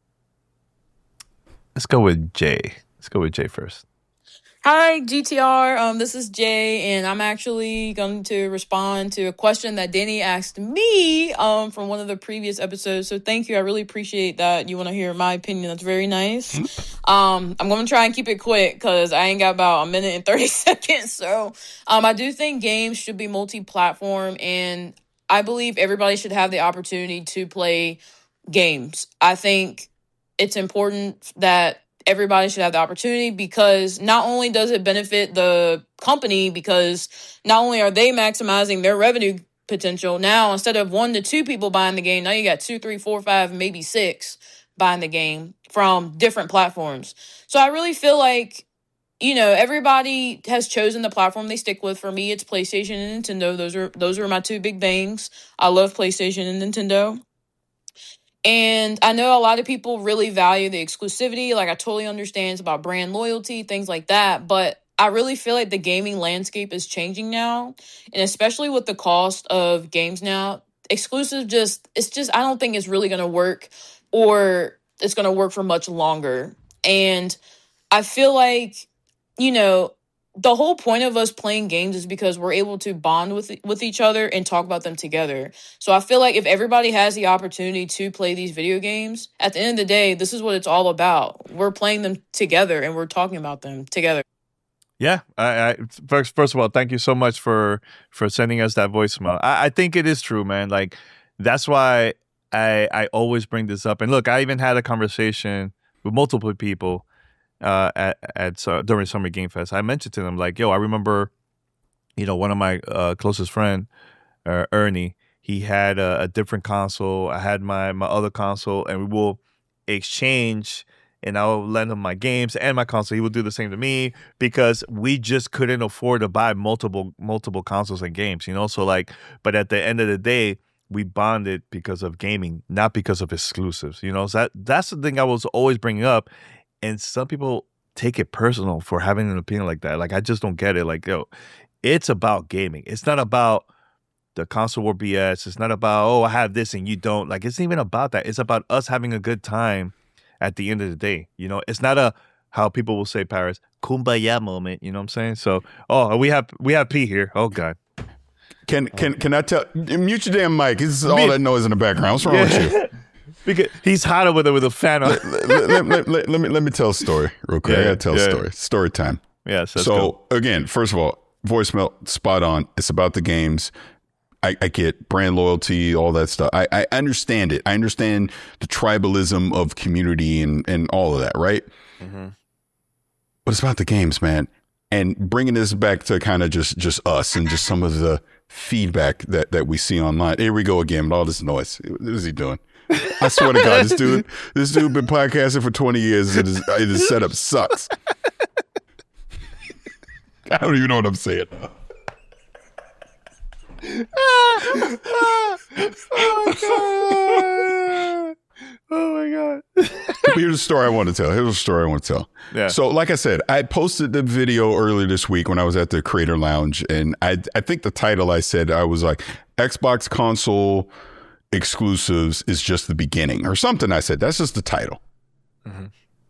let's go with Jay. Let's go with Jay first. Hi, G T R. Um, this is Jay, and I'm actually going to respond to a question that Danny asked me um, from one of the previous episodes. So thank you. I really appreciate that. You want to hear my opinion. That's very nice. Um, I'm going to try and keep it quick because I ain't got about a minute and thirty seconds. So um, I do think games should be multi-platform, and I believe everybody should have the opportunity to play games. I think it's important that everybody should have the opportunity because not only does it benefit the company, because not only are they maximizing their revenue potential, now instead of one to two people buying the game, now you got two, three, four, five, maybe six buying the game from different platforms. So I really feel like, you know, everybody has chosen the platform they stick with. For me, it's PlayStation and Nintendo. Those are those are my two big things. I love PlayStation and Nintendo. And I know a lot of people really value the exclusivity. Like, I totally understand it's about brand loyalty, things like that. But I really feel like the gaming landscape is changing now. And especially with the cost of games now, exclusive just, it's just, I don't think it's really going to work, or it's going to work for much longer. And I feel like, you know, the whole point of us playing games is because we're able to bond with with each other and talk about them together. So I feel like if everybody has the opportunity to play these video games, at the end of the day, this is what it's all about. We're playing them together and we're talking about them together. Yeah. I, I first, first of all, thank you so much for, for sending us that voicemail. I, I think it is true, man. Like, that's why I, I always bring this up. And look, I even had a conversation with multiple people Uh, at at uh, during Summer Game Fest. I mentioned to them, like, yo, I remember, you know, one of my uh, closest friend, uh, Ernie, he had a, a different console. I had my my other console, and we will exchange, and I'll lend him my games and my console. He would do the same to me because we just couldn't afford to buy multiple multiple consoles and games, you know. So like, but at the end of the day, we bonded because of gaming, not because of exclusives, you know. So that that's the thing I was always bringing up. And some people take it personal for having an opinion like that. Like, I just don't get it. Like, yo, it's about gaming. It's not about the console war B S. It's not about, oh, I have this and you don't. Like, it's not even about that. It's about us having a good time at the end of the day. You know, it's not a, how people will say, Paris, kumbaya moment. You know what I'm saying? So, oh, we have we have P here. Oh, God. Can can can I tell? Mute your damn mic. This is all Me- that noise in the background. What's wrong with you? Because he's hotter with it with a fan on. let, let, let, let, let me let me tell a story real quick. Yeah, I gotta tell yeah. a story. Story time. Yes. let's so go. again, first of all, voicemail spot on. It's about the games. I, I get brand loyalty, all that stuff. I, I understand it. I understand the tribalism of community and, and all of that, right? Mm-hmm. But it's about the games, man. And bringing this back to kind of just just us and just some of the feedback that, that we see online. Here we go again with all this noise. What is he doing? I swear to God, this dude, this dude been podcasting for twenty years. And his, his setup sucks. I don't even know what I'm saying. oh my God. Oh my God. But here's a story I want to tell. Here's a story I want to tell. Yeah. So, like I said, I posted the video earlier this week when I was at the Creator Lounge, and I I think the title I said, I was like, Xbox console exclusives is just the beginning or something. I said, that's just the title. Mm-hmm.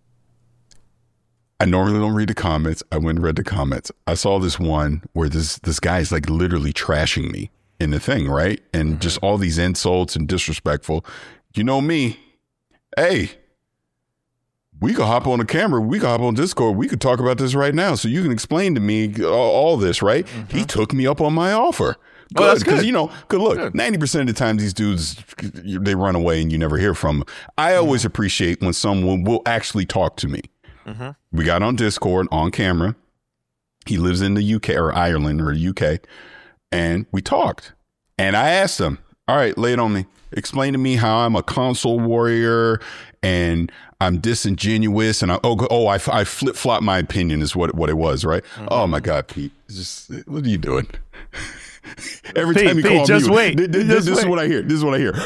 I normally don't read the comments. I went and read the comments. I saw this one where this this guy is like literally trashing me in the thing, right? And mm-hmm. just all these insults and disrespectful. You know me. Hey, we could hop on the camera. We could hop on Discord. We could talk about this right now. So you can explain to me all, all this, right? Mm-hmm. He took me up on my offer. Good, Oh, that's because good. you know, good look. Good. Ninety percent of the time, these dudes they run away and you never hear from them. I always Mm-hmm. appreciate when someone will actually talk to me. Mm-hmm. We got on Discord on camera. He lives in the U K or Ireland or the U K, and we talked. And I asked him, "All right, lay it on me. Explain to me how I'm a console warrior and I'm disingenuous and I oh oh I, I flip flop my opinion is what what it was, right? Mm-hmm. Oh my God, Pete, it's just what are you doing?" Every Pete, time you Pete, call just me, wait. This, this, Just this is wait. what I hear. This is what I hear.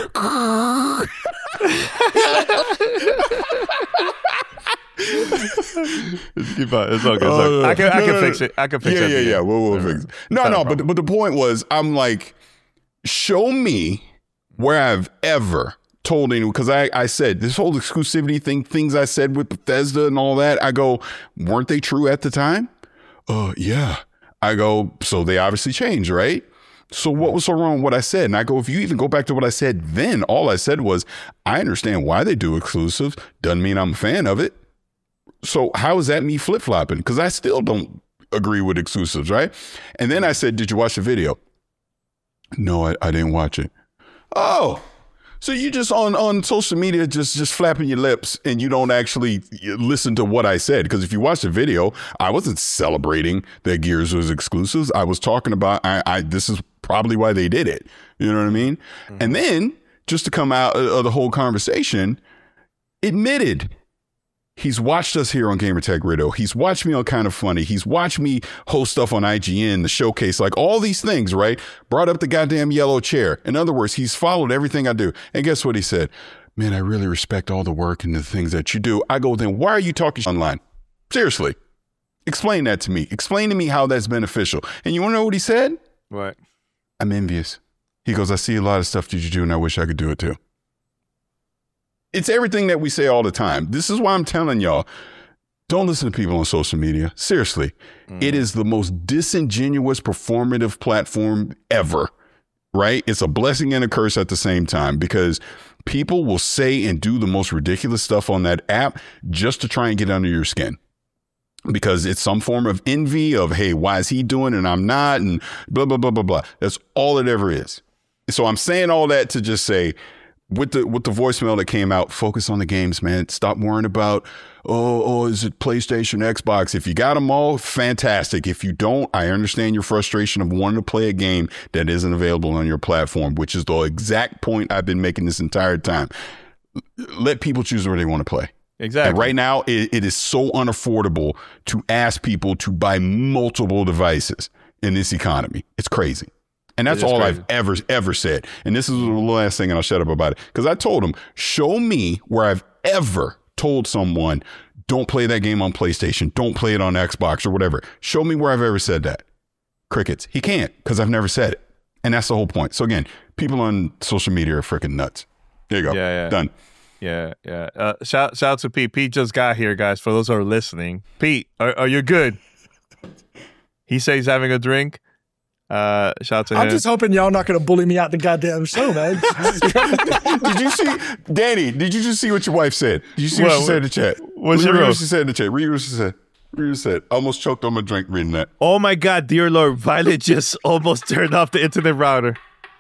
Keep on. It's all good. It's all good. I can, I No, can no, fix no. it. I can fix yeah, it. Yeah, yeah, We'll, we'll fix it. No, Not a no, but problem. but the point was, I'm like, show me where I've ever told anyone, because I, I said this whole exclusivity thing, things I said with Bethesda and all that, I go, weren't they true at the time? Uh, yeah. I go, so they obviously changed, right? So what was so wrong with what I said? And I go, if you even go back to what I said then, all I said was, I understand why they do exclusives. Doesn't mean I'm a fan of it. So how is that me flip-flopping? Because I still don't agree with exclusives, right? And then I said, did you watch the video? No, I, I didn't watch it. Oh, so you just on, on social media just, just flapping your lips and you don't actually listen to what I said. Because if you watch the video, I wasn't celebrating that Gears was exclusives. I was talking about, I, I this is probably why they did it. You know what I mean? Mm-hmm. And then just to come out of the whole conversation, admitted he's watched us here on Gamertag Radio. He's watched me on Kind of Funny. He's watched me host stuff on I G N, the showcase, like all these things, right? Brought up the goddamn yellow chair. In other words, he's followed everything I do. And guess what he said? Man, I really respect all the work and the things that you do. I go, then why are you talking online? Seriously. Explain that to me. Explain to me how that's beneficial. And you want to know what he said? What? I'm envious. He goes, I see a lot of stuff that you do and I wish I could do it too. It's everything that we say all the time. This is why I'm telling y'all, don't listen to people on social media. Seriously. Mm. It is the most disingenuous performative platform ever, right? It's a blessing and a curse at the same time because people will say and do the most ridiculous stuff on that app just to try and get under your skin. Because it's some form of envy of, hey, why is he doing it and I'm not? And blah, blah, blah, blah, blah. That's all it ever is. So I'm saying all that to just say, with the with the voicemail that came out, focus on the games, man. Stop worrying about, oh, oh, is it PlayStation, Xbox? If you got them all, fantastic. If you don't, I understand your frustration of wanting to play a game that isn't available on your platform, which is the exact point I've been making this entire time. Let people choose where they want to play. Exactly. And right now, it, it is so unaffordable to ask people to buy multiple devices in this economy. It's crazy. And that's all crazy. I've ever, ever said. And this is the last thing, and I'll shut up about it. Because I told him, show me where I've ever told someone, don't play that game on PlayStation. Don't play it on Xbox or whatever. Show me where I've ever said that. Crickets. He can't because I've never said it. And that's the whole point. So again, people on social media are freaking nuts. There you go. Yeah, yeah. Done. Yeah, yeah. Uh, shout, shout out to Pete. Pete just got here, guys, for those who are listening. Pete, are, are you good? He says he's having a drink. Uh, shout out to I'm him. just hoping y'all not going to bully me out the goddamn show, man. Did you see, Danny, did you just see what your wife said? Did you see what, what she said in the chat? What's Read your what she said in the chat. Read what she said. Read what she said. Almost choked on my drink reading that. Oh my God, dear Lord, Violet just almost turned off the internet router.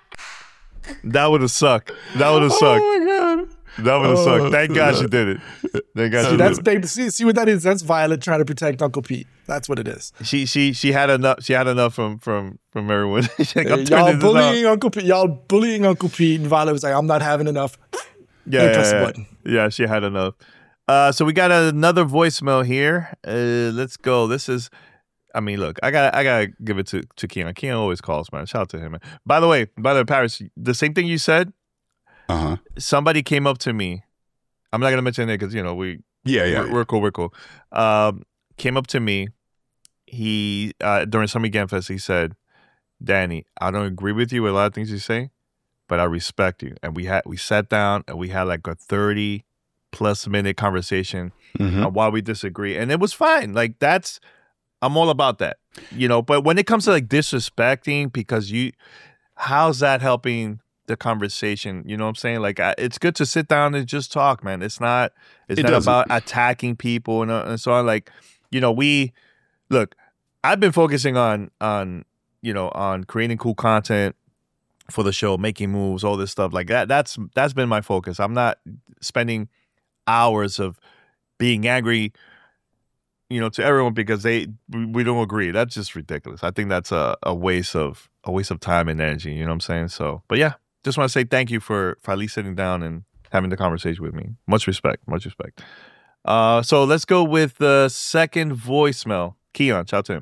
That would have sucked. That would have sucked. Oh my God. That would have sucked. Thank God she did it. Thank God See, she that's did it. baby. See, see what that is? That's Violet trying to protect Uncle Pete. That's what it is. She she she had enough. She had enough from from from everyone. She's like, I'm Hey, turning y'all this bullying off. Uncle Pete. Y'all bullying Uncle Pete, and Violet was like, "I'm not having enough." Yeah, Hey, yeah, press the yeah. button. Yeah, she had enough. Uh, so we got another voicemail here. Uh, let's go. This is. I mean, look, I got I gotta give it to to Keon. Keon always calls, man. Shout out to him, man. By the way, by the way, Paris, the same thing you said. Uh huh. Somebody came up to me. I'm not gonna mention it because you know we Yeah, yeah. we're, yeah. we're cool, we're cool. Um, came up to me. He uh, during Summer Game Fest, he said, "Danny, I don't agree with you with a lot of things you say, but I respect you." And we had we sat down and we had like a thirty plus minute conversation Mhm. on why we disagree, and it was fine. Like that's I'm all about that, you know. But when it comes to like disrespecting, because you, how's that helping the conversation? You know what I'm saying? Like I, it's good to sit down and just talk, man. It's not it's It not doesn't. about attacking people and, uh, and so on. Like, you know, we look. I've been focusing on on you know, on creating cool content for the show, making moves, all this stuff like that. That's that's been my focus. I'm not spending hours of being angry, you know, to everyone because they we don't agree. That's just ridiculous. I think that's a, a waste of a waste of time and energy. You know what I'm saying? So, but yeah, just want to say thank you for for at least sitting down and having the conversation with me. Much respect. Much respect. Uh, so let's go with the second voicemail. Keon, shout to him.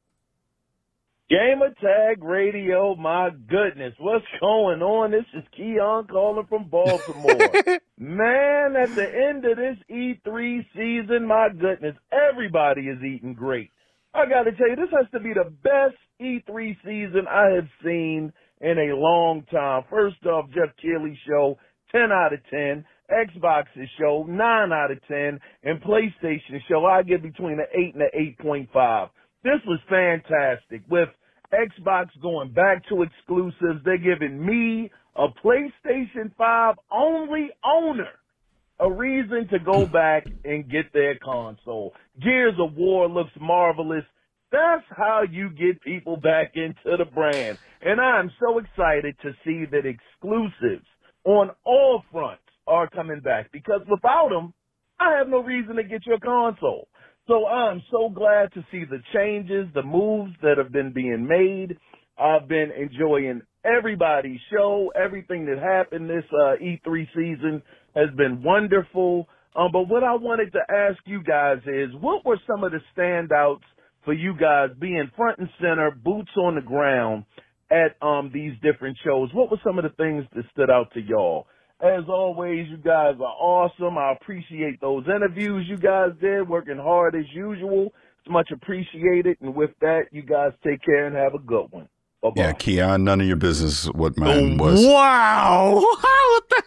Gamer Tag Radio, my goodness, what's going on? This is Keon calling from Baltimore. Man, at the end of this E three season, my goodness, everybody is eating great. I got to tell you, this has to be the best E three season I have seen in a long time. First off, Jeff Keighley's show, ten out of ten. Xbox's show, nine out of ten. And PlayStation's show, I give between an eight and an eight point five. This was fantastic. With Xbox going back to exclusives, they're giving me, a PlayStation five only owner, a reason to go back and get their console. Gears of War looks marvelous. That's how you get people back into the brand. And I'm so excited to see that exclusives on all fronts are coming back, because without them, I have no reason to get your console. So I'm so glad to see the changes, the moves that have been being made. I've been enjoying everybody's show. Everything that happened this uh, E three season has been wonderful. Um, but what I wanted to ask you guys is, what were some of the standouts for you guys being front and center, boots on the ground at um, these different shows? What were some of the things that stood out to y'all? As always, you guys are awesome. I appreciate those interviews you guys did, working hard as usual. It's much appreciated. And with that, you guys take care and have a good one. Bye-bye. Yeah, Keon, none of your business what mine was. Wow. What the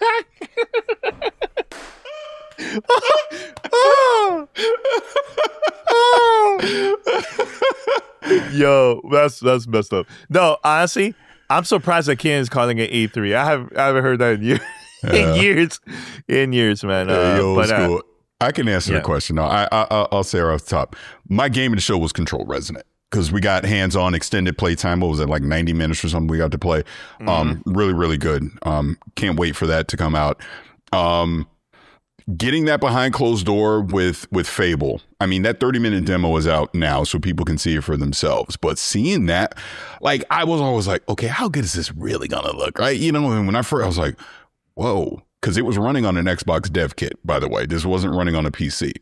heck? oh. Oh. Yo, that's that's messed up. No, honestly, I'm surprised that Ken is calling it E three. I have I haven't heard that in years. in Yeah. years, in years, man. Uh, Hey, yo, but, uh, school. I can answer yeah. the question. No, I, I, I'll say right off the top. My game of the show was Control Resonant, because we got hands-on extended play time. What was it, like ninety minutes or something we got to play? Mm-hmm. Um, really, really good. Um, can't wait for that to come out. Um, getting that behind closed door with with Fable. I mean, that thirty minute demo is out now, so people can see it for themselves. But seeing that, like, I was always like, okay, how good is this really gonna look, right? You know, and when I first, I was like, whoa, because it was running on an Xbox dev kit, by the way. This wasn't running on a P C.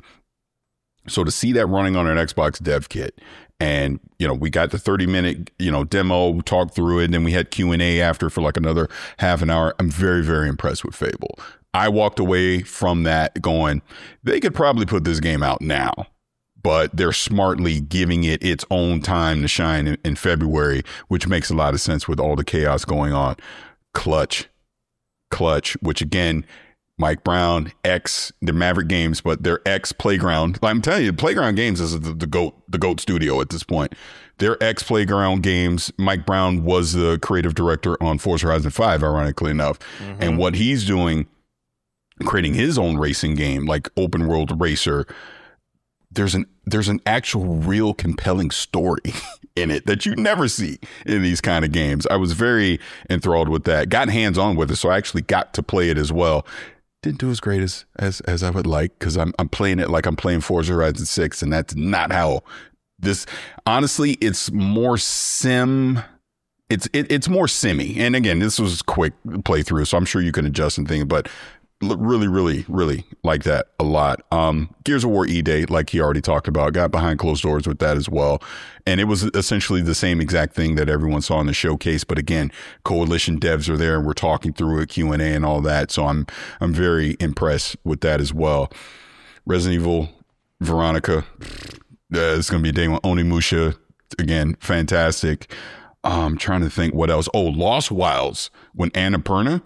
So to see that running on an Xbox dev kit, and, you know, we got the thirty minute, you know, demo, talked through it, and then we had Q and A after for like another half an hour. I'm very, very impressed with Fable. I walked away from that going, they could probably put this game out now, but they're smartly giving it its own time to shine in, in February, which makes a lot of sense with all the chaos going on. Clutch. Clutch, which again, Mike Brown, X, the Maverick Games, but they're X Playground. I'm telling you, Playground Games is the, the GOAT, the GOAT studio at this point. They're X Playground Games. Mike Brown was the creative director on Forza Horizon five, ironically enough. Mm-hmm. And what he's doing, creating his own racing game, like open world racer, there's an there's an actual real compelling story in it that you never see in these kind of games. I was very enthralled with that. Got hands on with it, so I actually got to play it as well. Didn't do as great as as, as I would like, because I'm I'm playing it like I'm playing Forza Horizon six, and that's not how this. Honestly, it's more sim. It's it, it's more simmy. And again, this was a quick playthrough, so I'm sure you can adjust and things, but really, really, really like that a lot. Um, Gears of War E-Day, like he already talked about, got behind closed doors with that as well. And it was essentially the same exact thing that everyone saw in the showcase. But again, Coalition devs are there and we're talking through a Q and A and all that. So I'm I'm very impressed with that as well. Resident Evil, Veronica, uh, it's going to be a day one. Onimusha, again, fantastic. I'm trying to think what else. Oh, Lost Wilds, when Annapurna.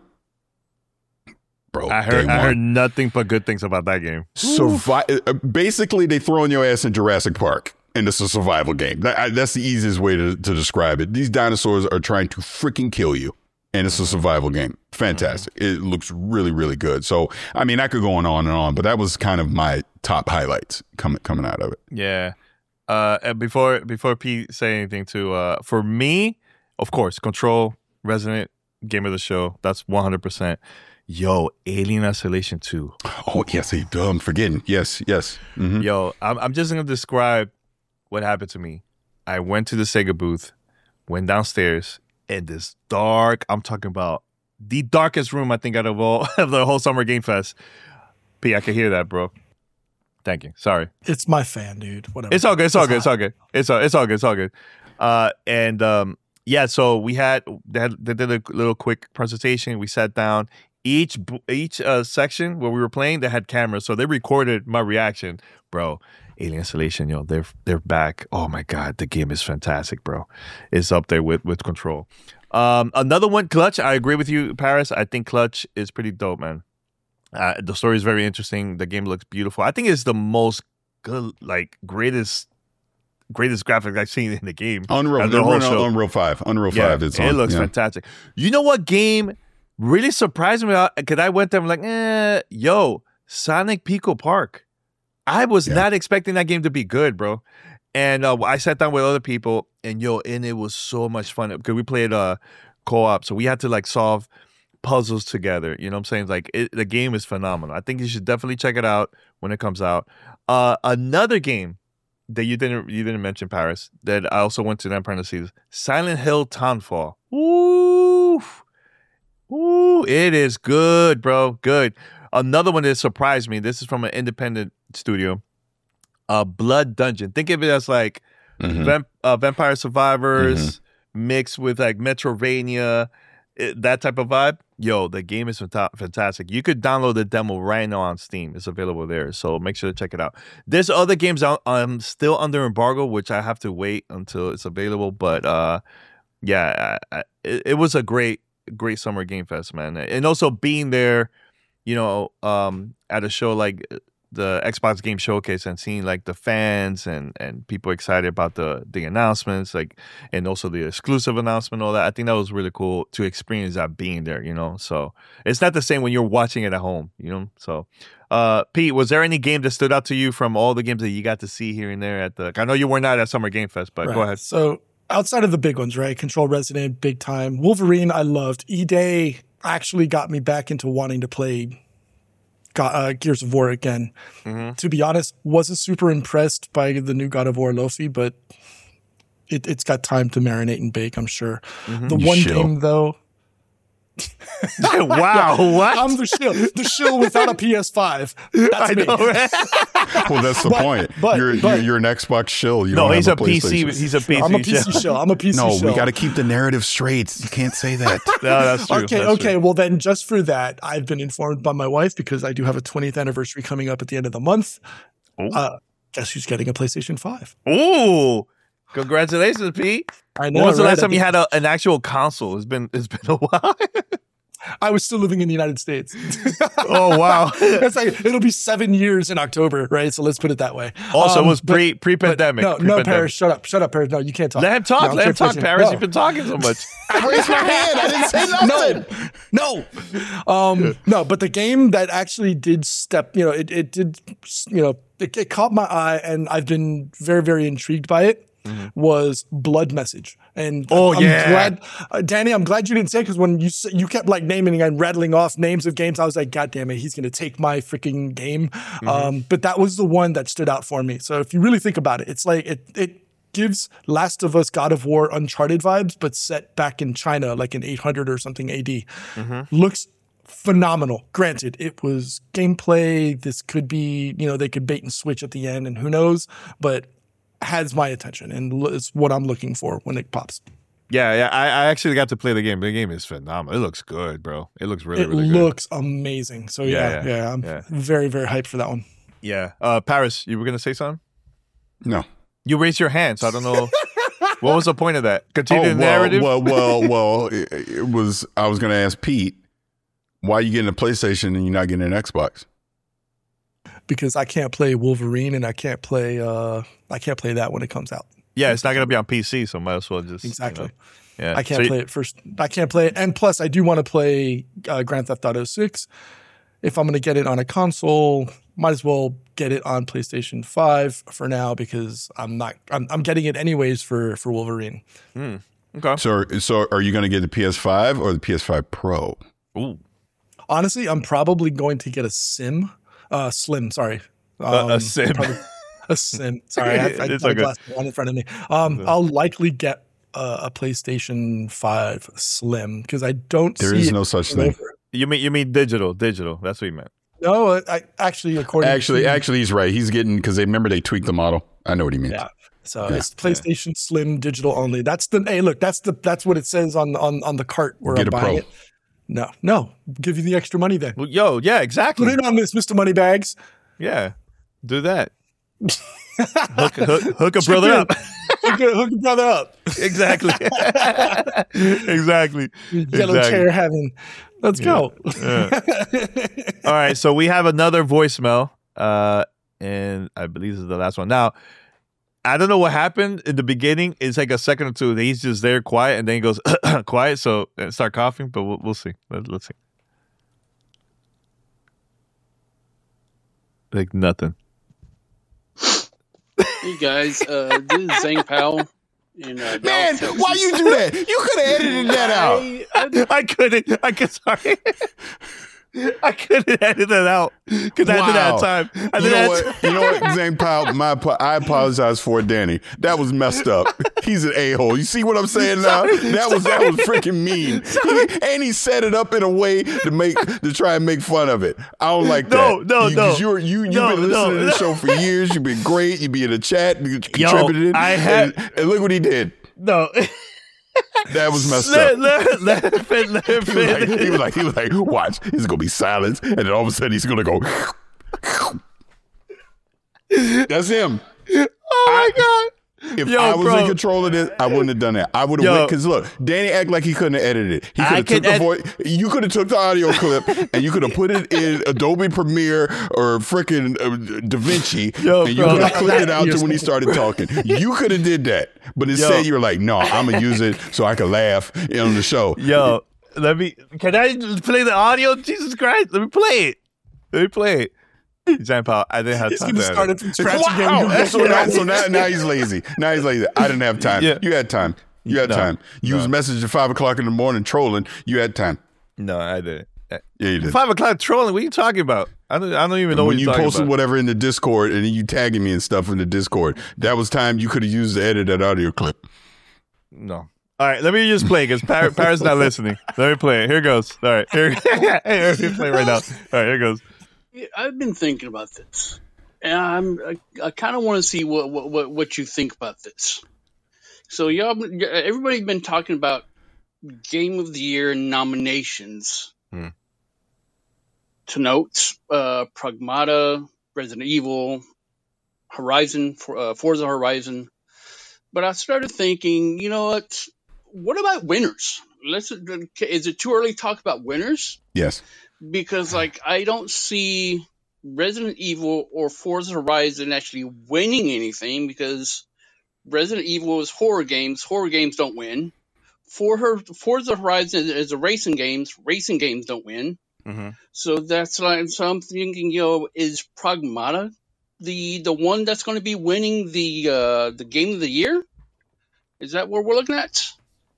Bro, I heard I heard nothing but good things about that game. Survive. Basically, they throwing your ass in Jurassic Park, and it's a survival game. That, that's the easiest way to, to describe it. These dinosaurs are trying to freaking kill you, and it's a survival game. Fantastic. Mm-hmm. It looks really, really good. So, I mean, I could go on and on and on, but that was kind of my top highlights coming coming out of it. Yeah. Uh, and before before Pete say anything, to uh, for me, of course, Control, Resident, game of the show. That's one hundred percent. Yo, Alien Isolation two. Oh yes, he dumb forgetting. Yes, yes. Mm-hmm. Yo, I'm I'm just gonna describe what happened to me. I went to the Sega booth, went downstairs, in this dark. I'm talking about the darkest room I think out of all of the whole Summer Game Fest. P, I can hear that, bro. Thank you. Sorry. It's my fan, dude. Whatever. It's all good. It's all good. It's all good. It's all, it's all good. It's all good. Uh, and um, yeah, so we had they, had they did a little quick presentation. We sat down. Each each uh, section where we were playing, they had cameras, so they recorded my reaction, bro. Alien Isolation, yo, they're they're back. Oh my god, the game is fantastic, bro. It's up there with with Control. Um, another one, Clutch. I agree with you, Paris. I think Clutch is pretty dope, man. Uh, the story is very interesting. The game looks beautiful. I think it's the most good, like greatest, greatest graphics I've seen in the game. Unreal, the whole show. Unreal Five, Unreal Yeah, Five. It's it on. looks yeah. fantastic. You know what game really surprised me? Because I went there, I'm like, eh, yo, Sonic Pico Park. I was Yeah. not expecting that game to be good, bro. And uh, I sat down with other people, and yo, and it was so much fun because we played uh, co-op, so we had to like solve puzzles together. You know what I'm saying? Like it, the game is phenomenal. I think you should definitely check it out when it comes out. Uh, another game that you didn't you didn't mention, Paris, that I also went to them parentheses, Silent Hill Townfall. Ooh, ooh, it is good, bro. Good. Another one that surprised me. This is from an independent studio. Uh, Blood Dungeon. Think of it as like Mhm. vamp- uh, Vampire Survivors mixed with like Metrovania, it, that type of vibe. Yo, the game is fanta- fantastic. You could download the demo right now on Steam. It's available there, so make sure to check it out. There's other games out, um, still under embargo, which I have to wait until it's available. But uh, yeah, I, I, it, it was a great, great Summer Game Fest, man. And also being there, you know, um, at a show like the Xbox Game Showcase and seeing like the fans and and people excited about the the announcements, like, and also the exclusive announcement, all that. I think that was really cool to experience that being there, you know. So it's not the same when you're watching it at home, you know. So, uh, Pete, was there any game that stood out to you from all the games that you got to see here and there at the? I know you were not at Summer Game Fest, but Right. go ahead. So outside of the big ones, right? Control, Resident, big time. Wolverine, I loved. E-Day actually got me back into wanting to play Go- uh, Gears of War again. Mm-hmm. To be honest, wasn't super impressed by the new God of War Lofi, but it, it's got time to marinate and bake, I'm sure. The You one shill. game, though, Wow, what? I'm the shill, the shill without a P S five. That's I me. know, right? Well, that's the But- point. but- you're, but- you're you're an Xbox shill. You No, don't he's have a P C. PlayStation. He's a P C. I'm a P C shill. shill. I'm a P C No, shill. we got to keep the narrative straight. You can't say that. No, that's true. Okay, That's okay. true. Well, then, just for that, I've been informed by my wife because I do have a twentieth anniversary coming up at the end of the month. Ooh. Uh, guess who's getting a PlayStation five? Ooh, congratulations, Pete. I know. When was the right? last I time you think- had a, an actual console? It's been it's been a while. I was still living in the United States. Oh wow. It's like, it'll be seven years in October, right? So let's put it that way. Also, Um, it was but- pre pre but pandemic. No, no, Paris, shut up, shut up, Paris. No, you can't talk. Let him talk. No, I'm Let him talk, kidding. Paris. No. You've been talking so much. I raised my hand. I didn't say nothing. No, no, um, no. But the game that actually did step, you know, it, it did, you know, it, it caught my eye, and I've been very, very intrigued by it. Was Blood Message, and Oh, I'm yeah. glad, uh, Danny. I'm glad you didn't say because when you s- you kept like naming and rattling off names of games, I was like, God damn it, he's gonna take my freaking game. Um, but that was the one that stood out for me. So if you really think about it, it's like it it gives Last of Us, God of War, Uncharted vibes, but set back in China, like in eight hundred or something A D. Looks phenomenal. Granted, it was gameplay. This could be, you know, they could bait and switch at the end, and who knows, but has my attention, and l- it's what I'm looking for when it pops. Yeah, yeah. I, I actually got to play the game. The game is phenomenal. It looks good, bro. It looks really, it really good. looks amazing. So Yeah, yeah, yeah, yeah, I'm yeah. very, very hyped for that one. Yeah. Uh, Paris, you were gonna say something? No. You raised your hand, so I don't know. What was the point of that? Continue the Oh, well, narrative. well, well, well. It, it was. I was going to ask Pete, why are you getting a PlayStation and you're not getting an Xbox? Because I can't play Wolverine, and I can't play, uh, I can't play that when it comes out. Yeah, it's not gonna be on P C, so might as well just you Exactly. know, yeah, I can't So you- play it first. I can't play it, and plus, I do want to play uh, Grand Theft Auto six. If I'm going to get it on a console, might as well get it on PlayStation five for now because I'm not. I'm, I'm getting it anyways for for Wolverine. Mm. Okay. So, so are you going to get the P S five or the P S five Pro? Ooh. Honestly, I'm probably going to get a sim, uh, slim. Sorry, um, uh, a sim. Probably, a sim. Sorry, I, I, I It's have okay. a glass of wine in front of me. Um, Yeah. I'll likely get uh, a PlayStation five Slim because I don't. There see is it no such going thing. over. You mean you mean digital? Digital. That's what you meant. No, I actually according Actually, to, actually, he's right. He's getting because they remember they tweaked the model. I know what he means. yeah. So Yeah. it's PlayStation Slim digital only. That's the hey look. That's the that's what it says on on on the cart where Get I'm a buying Pro. it. No, no, give you the extra money then. Well, yo, yeah, exactly. Put it on this, Mister Moneybags. Yeah, do that. hook, hook, hook a Chip brother in. up. hook, a, hook a brother up. exactly. exactly. Yellow exactly. chair heaven. Let's go. Yeah. All right, so we have another voicemail, uh, and I believe this is the last one. Now, I don't know what happened in the beginning. It's like a second or two. He's just there quiet, and then he goes quiet, so uh, start coughing, but we'll, we'll see. Let, let's see. Like nothing. Hey guys, uh, this is Zhang Powell. In, uh, Man, Dallas, Texas. why you do that? You could have edited that out. I, I, I couldn't. I could. Sorry. I couldn't edit it out because I didn't have Wow. time. I You didn't know have what? You know what, Zane Powell? My, apo- I apologize for it, Danny. That was messed up. He's an a hole. You see what I'm saying now? That was that was freaking mean. He, and he set it up in a way to make to try and make fun of it. I don't like No, that. no, you, no. You're, you you've No, been listening no, to this no. show for years. You've been great. You be in the chat. You contributed. I had- and, and look what he did. no. That was messed let, up. let, let him fit. Let him He was, like, fit. he was like, he was like, watch, it's gonna be silence, and then all of a sudden he's gonna go. That's him. Oh my god. If Yo, I was bro. in control of this, I wouldn't have done that. I would have Yo. went because look, Danny acted like he couldn't have edited it. He I could have can took the ed- voice. You could have took the audio clip and you could have put it in Adobe Premiere or freaking uh, DaVinci, Yo, and you bro. could have clipped it out You're to when he started talking. You could have did that, but instead Yo. you were like, "No, I'm gonna use it so I can laugh on the show." Yo, let me. Can I just play the audio? Jesus Christ! Let me play it. Let me play it. Jean Paul, I didn't have He's time gonna to start edit. it from scratch Wow. again. so now, so now, now he's lazy. Now he's lazy. I didn't have time. Yeah. You had time. You had No. time. You was messaging at five o'clock in the morning trolling. You had time. No, I didn't. Yeah, you did. Five o'clock trolling. What are you talking about? I don't. I don't even know when what you you're talking posted about. whatever in the Discord and then you tagging me and stuff in the Discord, that was time you could have used to edit that audio clip. No. All right, let me just play because Par- Paris not listening. Let me play it. Here goes. All right, here. hey, let me play right now. All right, here goes. Yeah, I've been thinking about this, and I'm I, I kind of want to see what, what what what you think about this. So y'all, everybody's been talking about Game of the Year nominations. Hmm. To note, uh, Pragmata, Resident Evil, Horizon, for uh, Forza Horizon. But I started thinking, you know what? What about winners? Let's. Is it too early to talk about winners? Yes. Because like I don't see Resident Evil or Forza Horizon actually winning anything because Resident Evil is horror games. Horror games don't win. For her, Forza Horizon is a racing games. Racing games don't win. Mm-hmm. So that's like so I'm thinking, you know, is Pragmata the the one that's going to be winning the uh, the game of the year? Is that what we're looking at?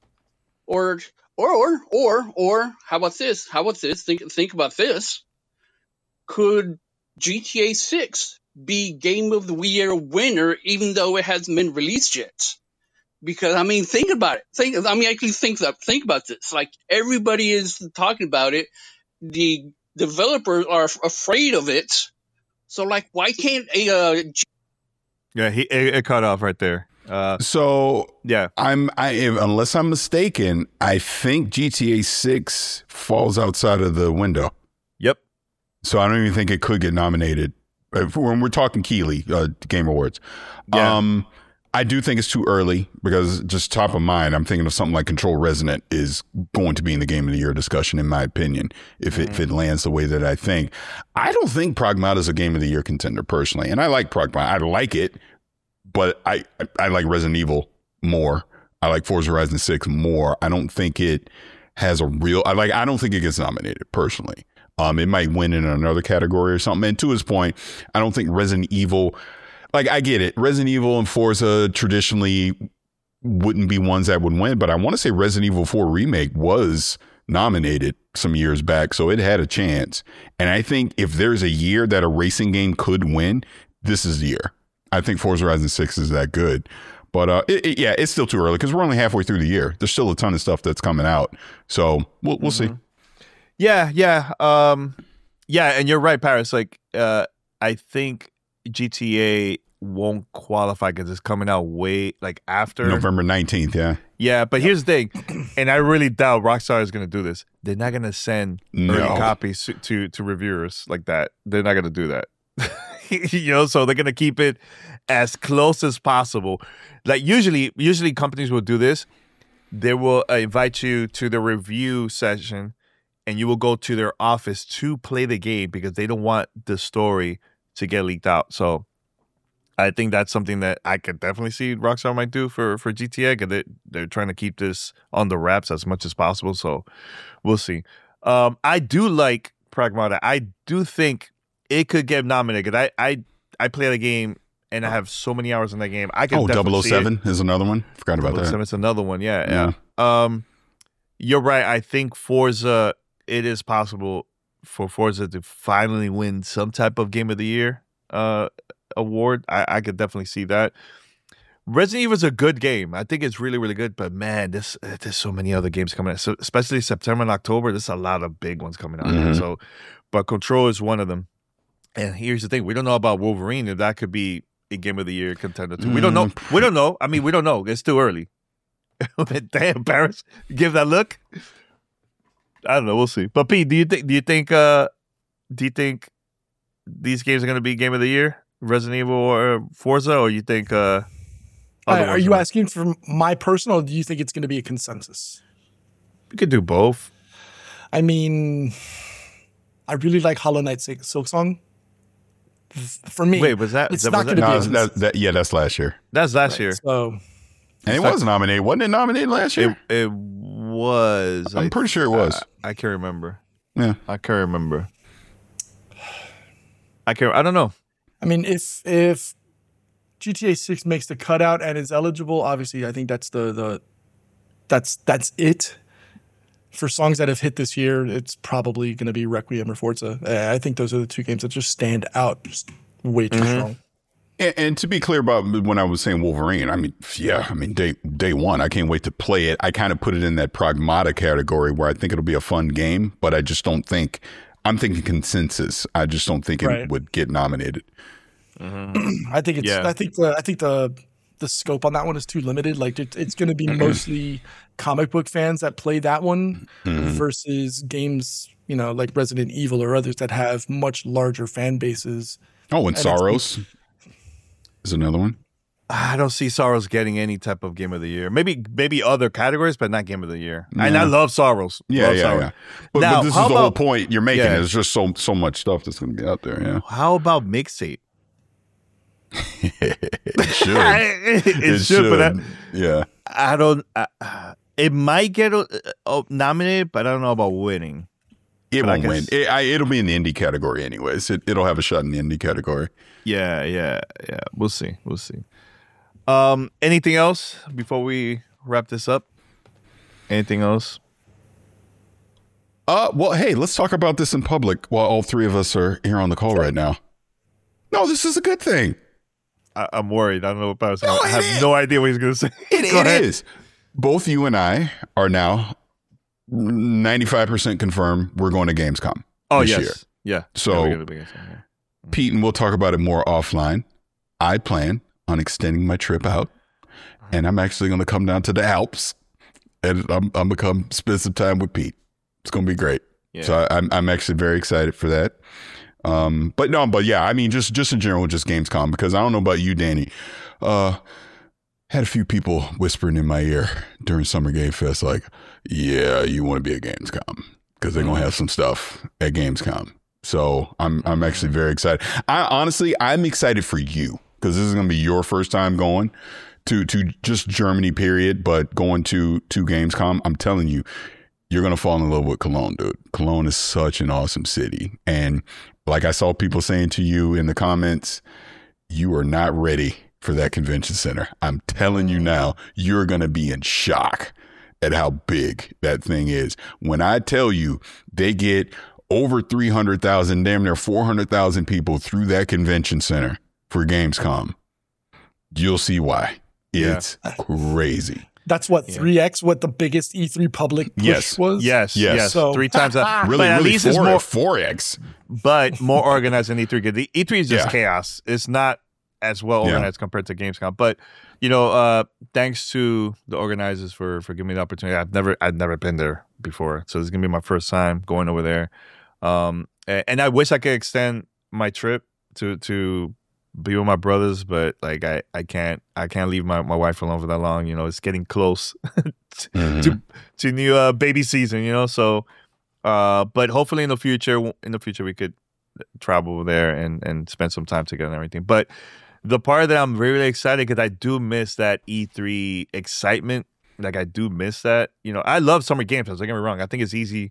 Or Or, or, or, or, how about this? How about this? Think, think about this. Could G T A six be Game of the Year winner, even though it hasn't been released yet? Because I mean, think about it. Think, I mean, actually, think that. Think about this. Like everybody is talking about it. The developers are f- afraid of it. So, like, why can't a? Uh, G- Yeah, he it, it cut off right there. Uh, So yeah, I'm I if, unless I'm mistaken, I think G T A six falls outside of the window. yep. So I don't even think it could get nominated. If- When we're talking Keeley uh, Game Awards, Yeah. um, I do think it's too early because just top of mind, I'm thinking of something like Control Resonant is going to be in the Game of the Year discussion, in my opinion, if it, if it lands the way that I think. I don't think Pragmata is a Game of the Year contender personally, and I like Pragmata. I like it, but I I like Resident Evil more. I like Forza Horizon six more. I don't think it has a real. I like. I don't think it gets nominated personally. Um, it might win in another category or something. And to his point, I don't think Resident Evil, like I get it, Resident Evil and Forza traditionally wouldn't be ones that would win, but I want to say Resident Evil four Remake was nominated some years back, so it had a chance. And I think if there's a year that a racing game could win, this is the year. I think Forza Horizon six is that good. But uh, it, it, yeah, it's still too early because we're only halfway through the year. There's still a ton of stuff that's coming out, so we'll we'll mm-hmm. see. Yeah, yeah, um, yeah, and you're right, Paris. Like, uh, I think G T A won't qualify because it's coming out way like after November nineteenth. Yeah, yeah. But here's the thing, and I really doubt Rockstar is going to do this. They're not going to send No. early copies to, to to reviewers like that. They're not going to do that. You know, so they're going to keep it as close as possible. Like usually, usually companies will do this. They will uh, invite you to the review session, and you will go to their office to play the game because they don't want the story to get leaked out. So I think that's something that I could definitely see Rockstar might do for, for G T A because they, they're trying to keep this on the wraps as much as possible. So we'll see. Um, I do like Pragmata. I do think it could get nominated. I, I, I play the game and I have so many hours in that game. I can oh, definitely double oh seven see it. is another one. Forgot about that. It's another one. Yeah, yeah. yeah. Um, you're right. I think Forza, it is possible for Forza to finally win some type of Game of the Year uh, award. I, I could definitely see that. Resident Evil is a good game. I think it's really, really good. But man, this there's so many other games coming out. So especially September and October, there's a lot of big ones coming out. Mm-hmm. So, but Control is one of them. And here's the thing: we don't know about Wolverine. If that could be a Game of the Year contender too. We don't know. We don't know. I mean, we don't know. It's too early. Damn, Paris, give that look. I don't know. We'll see. But Pete, do you think? Do you think? Uh, do you think these games are going to be Game of the Year, Resident Evil or Forza, or you think? Uh, uh, are you asking for my personal? Or do you think it's going to be a consensus? We could do both. I mean, I really like Hollow Knight Silksong. For me, wait, was that? It's that, not going to no, be. that, that, yeah, that's last year. That's last right, year. So, and it was nominated, wasn't it? Nominated last year. It, it was. I'm I, pretty sure it was. I, I can't remember. Yeah, I can't remember. I can't. I don't know. I mean, if if G T A six makes the cutout and is eligible, obviously, I think that's the the that's that's it. For songs that have hit this year, it's probably going to be Requiem or Forza. I think those are the two games that just stand out just way too mm-hmm. strong. And, and to be clear about when I was saying Wolverine, I mean, yeah, I mean, day day one, I can't wait to play it. I kind of put it in that Pragmata category where I think it'll be a fun game, but I just don't think, I'm thinking consensus. I just don't think it right. would get nominated. Mm-hmm. I think it's, yeah. I think the, I think the, the scope on that one is too limited. Like it, it's going to be mostly comic book fans that play that one mm-hmm. versus games, you know, like Resident Evil or others that have much larger fan bases. Oh, and, and Sorrows is another one. I don't see Sorrows getting any type of Game of the Year. Maybe maybe other categories, but not Game of the Year. Yeah. And I love Sorrows. Yeah, love yeah, Sorrows. yeah. But, now, but this is the about, whole point you're making. Yeah. There's just so so much stuff that's going to be out there. Yeah. How about mixtape? it should. it, it, it should, should. but I, yeah. I don't. Uh, it might get uh, uh, nominated, but I don't know about winning. It but won't guess, win. It, I, it'll be in the indie category, anyways. It, it'll have a shot in the indie category. Yeah, yeah, yeah. We'll see. We'll see. Um, anything else before we wrap this up? Anything else? Uh, well, hey, let's talk about this in public while all three of us are here on the call right now. No, this is a good thing. I, I'm worried. I don't know about. No, I have is. no idea what he's going to say. It, Go it ahead. is. Both you and I are now ninety-five percent confirmed we're going to Gamescom oh, this yes. year. Yeah. So, yeah, yeah. Pete, and we'll talk about it more offline. I plan on extending my trip out, and I'm actually going to come down to the Alps, and I'm, I'm going to come spend some time with Pete. It's going to be great. Yeah. So I, I'm I'm actually very excited for that. Um, but no, but yeah, I mean, just just in general, just Gamescom, because I don't know about you, Danny. Uh, had a few people whispering in my ear during Summer Game Fest, like, yeah, you want to be at Gamescom because they're going to have some stuff at Gamescom. So I'm I'm actually very excited. I honestly, I'm excited for you because this is going to be your first time going to to just Germany, period. But going to to Gamescom, I'm telling you, you're going to fall in love with Cologne, dude. Cologne is such an awesome city. And like I saw people saying to you in the comments, you are not ready for that convention center. I'm telling you now, you're going to be in shock at how big that thing is. When I tell you they get over three hundred thousand, damn near four hundred thousand people through that convention center for Gamescom, you'll see why. It's yeah. crazy. That's what three X what the biggest E three public push yes. was. Yes, yes, yes. So, three times that. really, but at really least four, it's more four X, but more organized than E three. The E three is just yeah. chaos. It's not as well organized yeah. compared to Gamescom. But you know, uh, thanks to the organizers for for giving me the opportunity. I've never I've never been there before, so this is gonna be my first time going over there. Um, and, and I wish I could extend my trip to to. be with my brothers, but like I, I can't I can't leave my, my wife alone for that long. You know, it's getting close to, mm-hmm. to to new uh, baby season. You know, so uh, but hopefully in the future, in the future we could travel there and and spend some time together and everything. But the part that I'm really excited because I do miss that E three excitement. Like I do miss that. You know, I love Summer Game Fest. Don't get me wrong. I think it's easy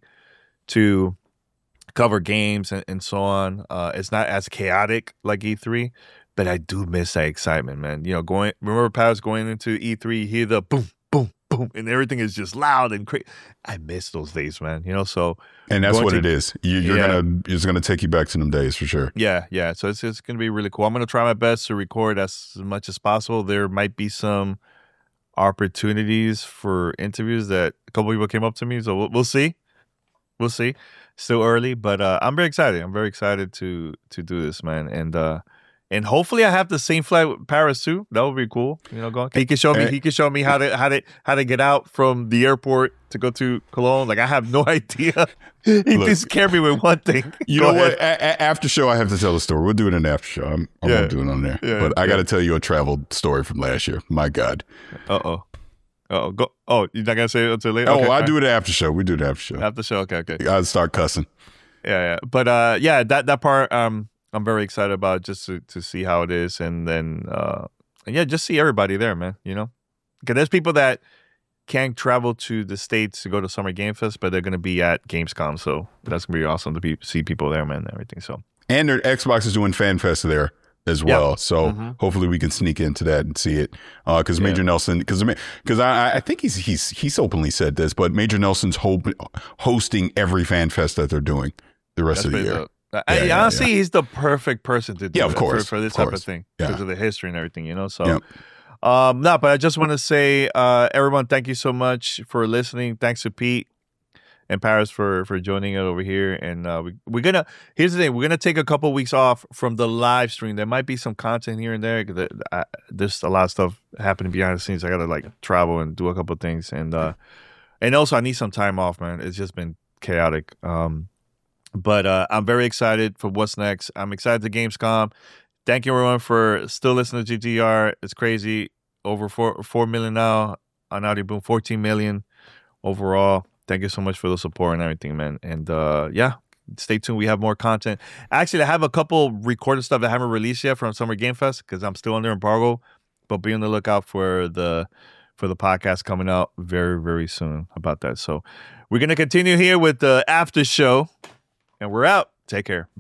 to cover games and, and so on. Uh, it's not as chaotic like E three, but I do miss that excitement, man. You know, going remember Paris going into E three, you hear the boom, boom, boom, and everything is just loud and crazy. I miss those days, man. You know, so and that's what to, it is. You, you're yeah. gonna it's gonna take you back to them days for sure. Yeah, yeah. So it's it's gonna be really cool. I'm gonna try my best to record as much as possible. There might be some opportunities for interviews that a couple people came up to me, so we'll, we'll see. We'll see. Still early, but uh, I'm very excited. I'm very excited to to do this, man. And uh, and hopefully I have the same flight with Paris too. That would be cool. You know, going. He can show me. He can show me how to how to how to get out from the airport to go to Cologne. Like I have no idea. He Look, just scared me with one thing. You go know ahead. what? A- a- after show, I have to tell a story. We'll do it in the after show. I'm, I yeah. won't do it on there. Yeah, but I yeah. got to tell you a travel story from last year. My God. Uh oh. Oh, go. Oh, you're not gonna say it until later. Oh, okay, I fine. do it after show. We do it after show. After show. Okay, okay. I'd start cussing. Yeah, yeah. But uh, yeah, that that part um, I'm very excited about just to, to see how it is, and then uh, and yeah, just see everybody there, man. You know, because there's people that can't travel to the States to go to Summer Game Fest, but they're gonna be at Gamescom, so that's gonna be awesome to be, see people there, man, and everything. So and their Xbox is doing Fan Fest there as well, yeah. so mm-hmm. hopefully we can sneak into that and see it. Because uh, Major yeah. Nelson, because because I, I think he's he's he's openly said this, but Major Nelson's ho- hosting every Fan Fest that they're doing the rest That's of the year. Dope. I, yeah, honestly, yeah. he's the perfect person to do yeah, of that course, for, for this of course. type of thing yeah. because of the history and everything, you know. So, yep. um, no, but I just want to say, uh, everyone, thank you so much for listening. Thanks to Pete and Paris for for joining us over here. And uh, we we're gonna here's the thing: we're gonna take a couple weeks off from the live stream. There might be some content here and there because there's a lot of stuff happening behind the scenes. I gotta like travel and do a couple things, and uh, and also I need some time off, man. It's just been chaotic. Um, but uh, I'm very excited for what's next. I'm excited to Gamescom. Thank you everyone for still listening to G T R. It's crazy. Over four four million now on Audio Boom. fourteen million overall. Thank you so much for the support and everything, man. And uh, yeah, stay tuned. We have more content. Actually, I have a couple recorded stuff that I haven't released yet from Summer Game Fest because I'm still under embargo. But be on the lookout for the for the podcast coming out very, very soon about that. So we're gonna continue here with the after show, and we're out. Take care.